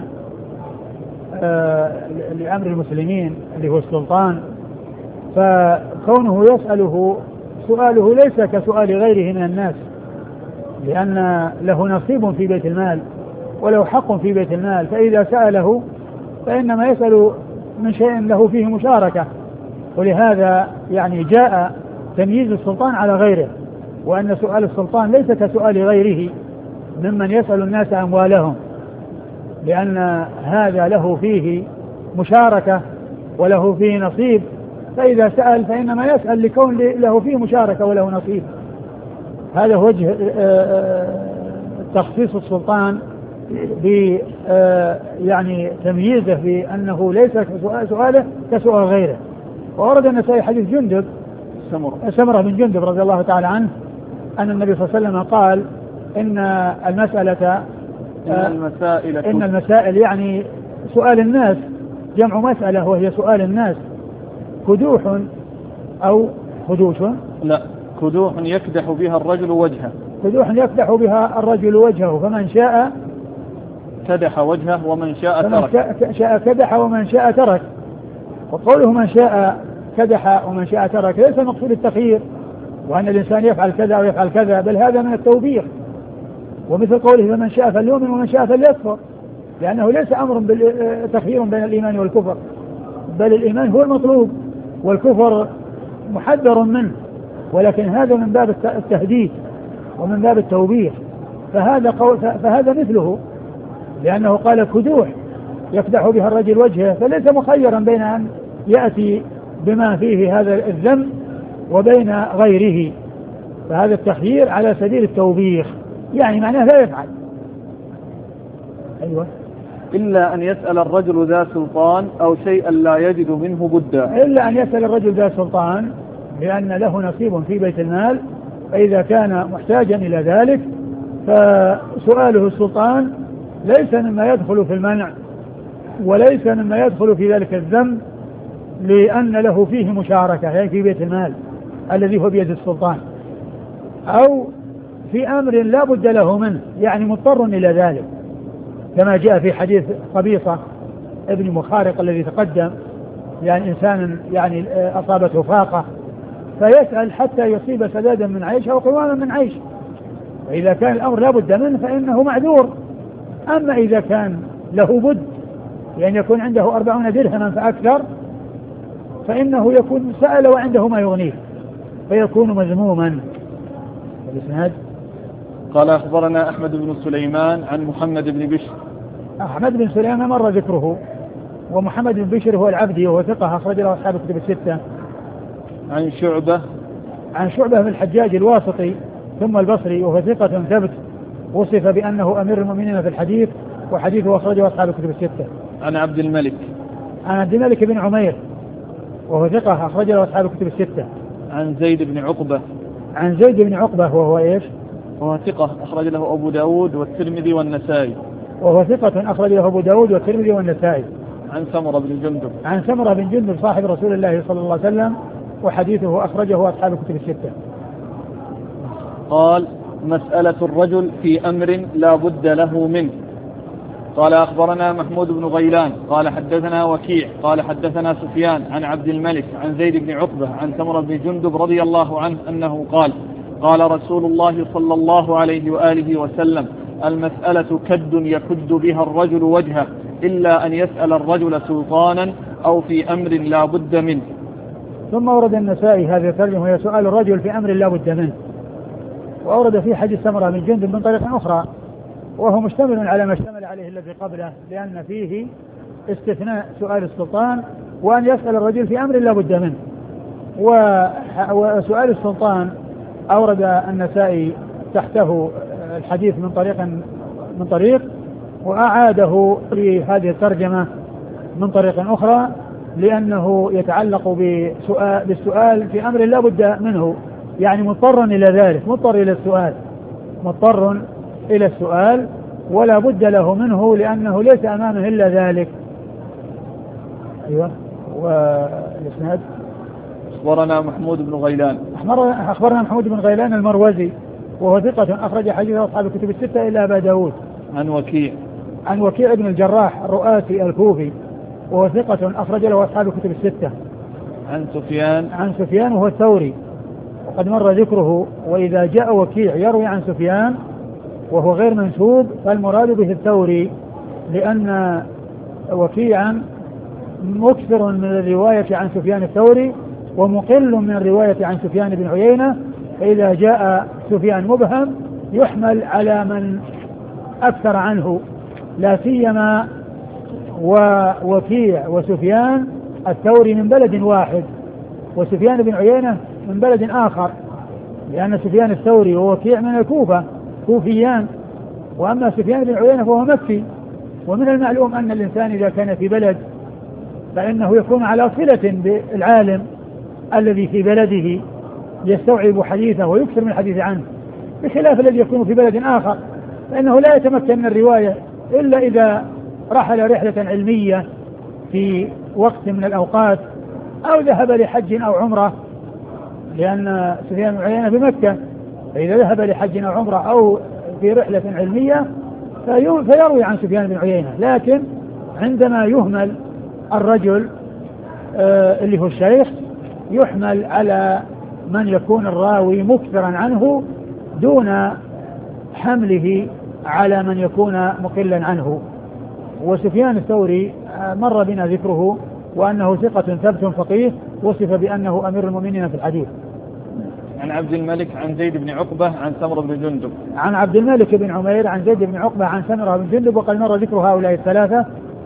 آه لأمر المسلمين اللي هو السلطان، فكونه يسأله سؤاله ليس كسؤال غيره من الناس، لأن له نصيب في بيت المال وله حق في بيت المال، فإذا سأله فإنما يسأل من شيء له فيه مشاركة. ولهذا يعني جاء تمييز السلطان على غيره، وأن سؤال السلطان ليس كسؤال غيره ممن يسأل الناس أموالهم، لأن هذا له فيه مشاركة وله فيه نصيب، فإذا سأل فإنما يسأل لكون له فيه مشاركة وله نصيب. هذا وجه تخصيص السلطان ب يعني تمييزه بأنه ليس سؤاله كسؤال غيره. وورد النسائي حديث جندب سمرة بن جندب رضي الله تعالى عنه أن النبي صلى الله عليه وسلم قال إن المسألة إن المسائل, إن المسائل يعني سؤال الناس، جمع مسألة وهي سؤال الناس، كدوح أو خدوش لا كدوح يكدح بها الرجل وجهه كدوح يكدح بها الرجل وجهه، فمن شاء كدح وجهه ومن شاء ترك فمن شاء كدح ومن شاء ترك. وقوله من شاء كدح ومن شاء ترك ليس مقصود التخيير وأن الإنسان يفعل كذا ويفعل كذا، بل هذا من التوبيخ. ومثل قوله فمن شاء فليؤمن ومن شاء فليكفر، لأنه ليس أمر بالتخيير بين الإيمان والكفر، بل الإيمان هو المطلوب والكفر محذر منه، ولكن هذا من باب التهديد ومن باب التوبيخ. فهذا قول فهذا مثله، لأنه قال كدوح يكدح بها الرجل وجهه، فليس مخيرا بين أن يأتي بما فيه هذا الذم وبين غيره، فهذا التخيير على سبيل التوبيخ، يعني معناه لا يفعل. أيوة. إلا أن يسأل الرجل ذا سلطان أو شيئا لا يجد منه بدا. إلا أن يسأل الرجل ذا سلطان لأن له نصيب في بيت المال فإذا كان محتاجا إلى ذلك فسؤاله السلطان ليس مما يدخل في المنع وليس مما يدخل في ذلك الذنب، لأن له فيه مشاركة يعني في بيت المال الذي هو بيد السلطان، أو في أمر لا بد له منه يعني مضطر إلى ذلك، كما جاء في حديث قبيصة ابن مخارق الذي تقدم، يعني إنسان يعني أصابته فاقة فيسأل حتى يصيب سدادا من عيش أو قواما من عيش، وإذا كان الأمر لا بد منه فإنه معذور. أما إذا كان له بد يعني يكون عنده أربعون درهما فأكثر فإنه يكون سأل وعنده ما يغنيه فيكون مذموما. الإسناد قال أخبرنا أحمد بن سليمان عن محمد بن بشر. أحمد بن سليمان مر ذكره، ومحمد بن بشر هو العبدي وهو ثقة أخرج له أصحاب الكتب الستة. عن شعبة عن شعبة بن الحجاج الواسطي ثم البصري وهو ثقة ثبت، وصف بأنه أمير المؤمنين في الحديث وحديثه أخرجه أصحاب الكتب الستة. عن عبد الملك عن عبد الملك بن عمير وهو ثقة أخرج له أصحاب الكتب الستة. عن زيد بن عقبة عن زيد بن عقبة وهو إيش؟ وهو ثقة أخرج له أبو داود والترمذي والنسائي. وهو ثقة أخرج له أبو داود والترمذي والنسائي. عن سمرة بن جندب عن سمرة بن جندب صاحب رسول الله صلى الله عليه وسلم وحديثه أخرجه أصحاب الكتب الستة. قال مسألة الرجل في أمر لا بد له منه. قال أخبرنا محمود بن غيلان قال حدثنا وكيع قال حدثنا سفيان عن عبد الملك عن زيد بن عقبة عن سمرة بن جندب رضي الله عنه أنه قال قال رسول الله صلى الله عليه وآله وسلم المسألة كد يكد بها الرجل وجهه إلا أن يسأل الرجل سلطانا أو في أمر لا بد منه. ثم ورد النسائي هذه الترجمة وهي سؤال الرجل في أمر لا بد منه، وأورد في حديث سمرة بن جندب من طريق أخرى وهو مشتمل على ما اشتمل عليه الذي قبله، لأن فيه استثناء سؤال السلطان وأن يسأل الرجل في أمر لا بد منه. وسؤال السلطان أورد النسائي تحته الحديث من طريق من طريق وأعاده في هذه الترجمة من طريق أخرى لأنه يتعلق بسؤال بالسؤال في أمر لا بد منه، يعني مضطر إلى ذلك، مضطر إلى السؤال مضطر إلى السؤال ولا بد له منه لأنه ليس أمامه إلا ذلك. أيوة. والإسناد أخبرنا محمود بن غيلان أخبرنا محمود بن غيلان المروزي وهو ثقة أخرج حديثه أصحاب الكتب الستة إلا أبا داود. عن وكيع عن وكيع بن الجراح الرؤاسي الكوفي وهو ثقة أخرج له أصحاب الكتب الستة. عن سفيان عن سفيان وهو الثوري وقد مر ذكره. وإذا جاء وكيع يروي عن سفيان وهو غير منسوب فالمراد به الثوري، لأن وكيعا مكثر من الرواية عن سفيان الثوري ومقل من الرواية عن سفيان بن عيينة، فإذا جاء سفيان مبهم يحمل على من أكثر عنه، لا سيما ووكيع وسفيان الثوري من بلد واحد وسفيان بن عيينة من بلد آخر، لأن سفيان الثوري ووكيع من الكوفة كوفيان، وأما سفيان بن عيينة فهو مكي. ومن المعلوم أن الإنسان إذا كان في بلد فإنه يكون على صلة بالعالم الذي في بلده يستوعب حديثه ويكثر من الحديث عنه، بخلاف الذي يكون في بلد آخر فإنه لا يتمكن من الرواية إلا إذا رحل رحلة علمية في وقت من الأوقات أو ذهب لحج أو عمرة، لأن سفيان بن عيينة بمكة، فإذا ذهب لحج أو عمرة أو في رحلة علمية فيروي عن سفيان بن عيينة. لكن عندما يهمل الرجل آه اللي هو الشيخ يحمل على من يكون الراوي مكثرا عنه دون حمله على من يكون مقلا عنه. وسفيان الثوري مر بنا ذكره وأنه ثقة ثبت فقيه وصف بأنه أمير المؤمنين في الحديث. عن عبد الملك عن زيد بن عقبة عن سمرة بن جندب. عن عبد الملك بن عمير عن زيد بن عقبة عن سمرة بن جندب، وقد مر ذكر هؤلاء الثلاثة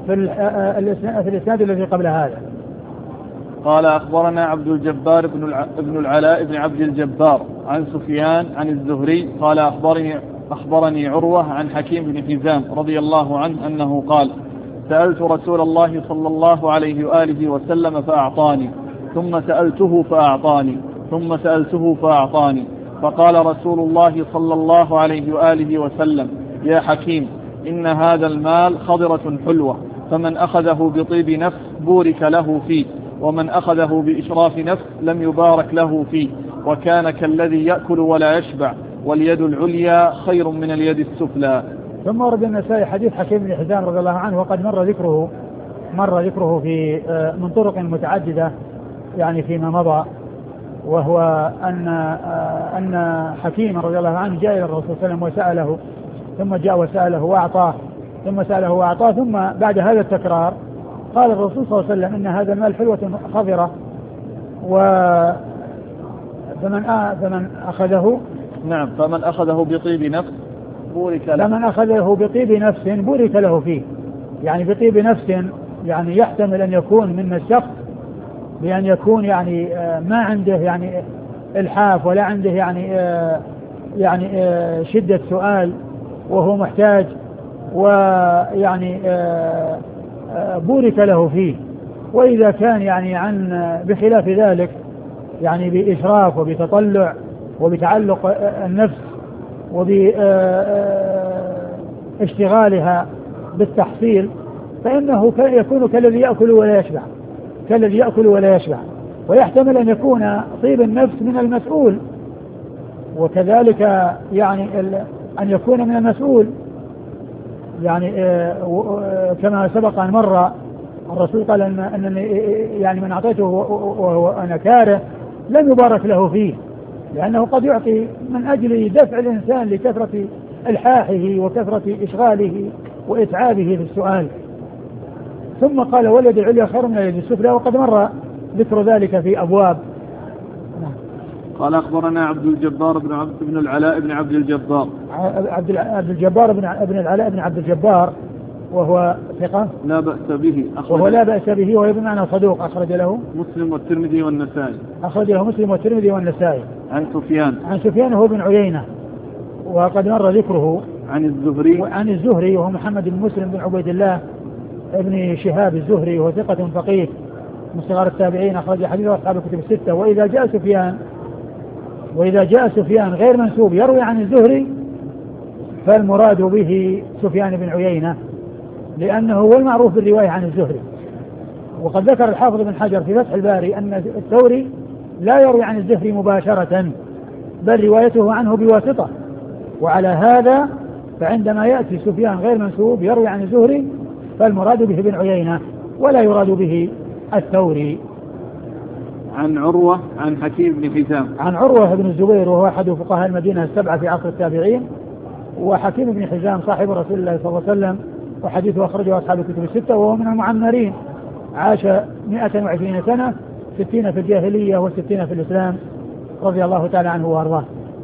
في الإسناد الذي قبل هذا. قال أخبرنا عبد الجبار بن العلاء بن عبد الجبار عن سفيان عن الزهري قال أخبرني, أخبرني عروة عن حكيم بن حزام رضي الله عنه أنه قال سألت رسول الله صلى الله عليه وآله وسلم فأعطاني، ثم سألته فأعطاني، ثم سألته فأعطاني، فقال رسول الله صلى الله عليه وآله وسلم: يا حكيم، إن هذا المال خضرة حلوة، فمن أخذه بطيب نفس بورك له فيه، ومن أخذه بإشراف نفس لم يبارك له فيه، وكان كالذي يأكل ولا يشبع، واليد العليا خير من اليد السفلى. ثم ورد النسائي حديث حكيم بن حزام رضي الله عنه، وقد مر ذكره مر ذكره في من طرق متعددة يعني فيما مضى، وهو أن أن حكيم رضي الله عنه جاء إلى الرسول صلى الله عليه وسلم وسأله، ثم جاء وسأله وأعطاه، ثم سأله وأعطاه، ثم بعد هذا التكرار قال الرسول صلى الله عليه وسلم: إن هذا المال حلوة خضرة، و فمن فمن أخذه نعم فمن أخذه بطيب نفس بورك له فمن أخذه بطيب نفس بورك له فيه. يعني بطيب نفس يعني يحتمل أن يكون من الشخص بأن يكون يعني ما عنده يعني إلحاف ولا عنده يعني يعني شدة سؤال وهو محتاج، ويعني بورك له فيه. وإذا كان يعني عن بخلاف ذلك يعني بإشراف وبتطلع وبتعلق النفس وباشتغالها بالتحصيل، فإنه يكون كالذي يأكل ولا يشبع كالذي يأكل ولا يشبع ويحتمل أن يكون طيب النفس من المسؤول، وكذلك يعني أن يكون من المسؤول يعني كما سبق أن مر الرسول قال أن أن يعني من أعطيته وأنا كاره لم يبارك له فيه، لأنه قد يعطي من أجل دفع الإنسان لكثرة إلحاحه وكثرة إشغاله وإتعابه في السؤال. ثم قال: واليد العليا خير من اليد السفلى، وقد مر ذكر ذلك في أبواب. قال: أخبرنا عبد الجبار بن عبد بن العلاء بن عبد الجبار عبد الجبار بن ابن العلاء بن عبد الجبار، وهو ثقة لا بأس به وهو لا بأس به وهو بمعنى صدوق، أخرج له مسلم والترمذي والنسائي أخرج له مسلم والترمذي والنسائي. عن سفيان عن سفيان هو بن عيينة، وقد مر ذكره عن الزهري عن الزهري وهو محمد بن مسلم بن عبيد الله ابن شهاب الزهري، وهو ثقة فقيه من صغار التابعين، أخرج حديثه أصحاب الكتب الستة. وإذا جاء سفيان وإذا جاء سفيان غير منسوب يروي عن الزهري فالمراد به سفيان بن عيينة، لأنه هو المعروف بالرواية عن الزهري. وقد ذكر الحافظ بن حجر في فتح الباري أن الثوري لا يروي عن الزهري مباشرة، بل روايته عنه بواسطة، وعلى هذا فعندما يأتي سفيان غير منسوب يروي عن الزهري فالمراد به بن عيينة ولا يراد به الثوري. عن عروة عن حكيم بن حزام عن عروة بن الزبير، وهو أحد فقهاء المدينة السبعة في عصر التابعين، وحكيم بن حزام صاحب رسول الله صلى الله عليه وسلم، وحديثه أخرجه أصحاب الكتب الستة، وهو من المعمرين، عاش مئة وعشرين سنة، ستين في الجاهلية وستين في الإسلام، رضي الله تعالى عنه وأرضاه.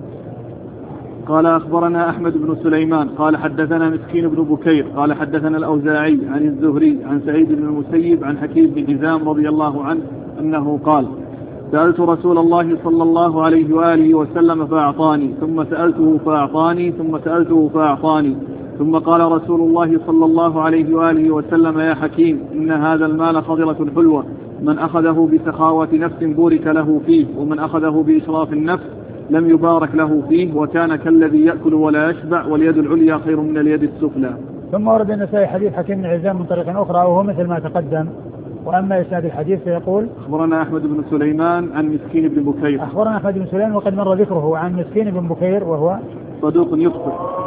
قال: أخبرنا أحمد بن سليمان قال حدثنا مسكين بن بكير قال حدثنا الأوزاعي عن الزهري عن سعيد بن المسيب عن حكيم بن حزام رضي الله عنه أنه قال: سألت رسول الله صلى الله عليه وآله وسلم فأعطاني، ثم سألته فأعطاني، ثم سألته فأعطاني، ثم قال رسول الله صلى الله عليه وآله وسلم: يا حكيم، إن هذا المال خضرة حلوة، من أخذه بسخاوة نفس بورك له فيه، ومن أخذه بإشراف النفس لم يبارك له فيه، وكان كالذي يأكل ولا يشبع، واليد العليا خير من اليد السفلى. ثم ورد النسائي حديث حكيم بن حزام من طريق أخرى وهو مثل ما تقدم. وأما إسناد الحديث فيقول: أخبرنا أحمد بن سليمان عن مسكين بن بكير أخبرنا أحمد بن سليمان وقد مر ذكره عن مسكين بن بكير وهو صدوق يخطئ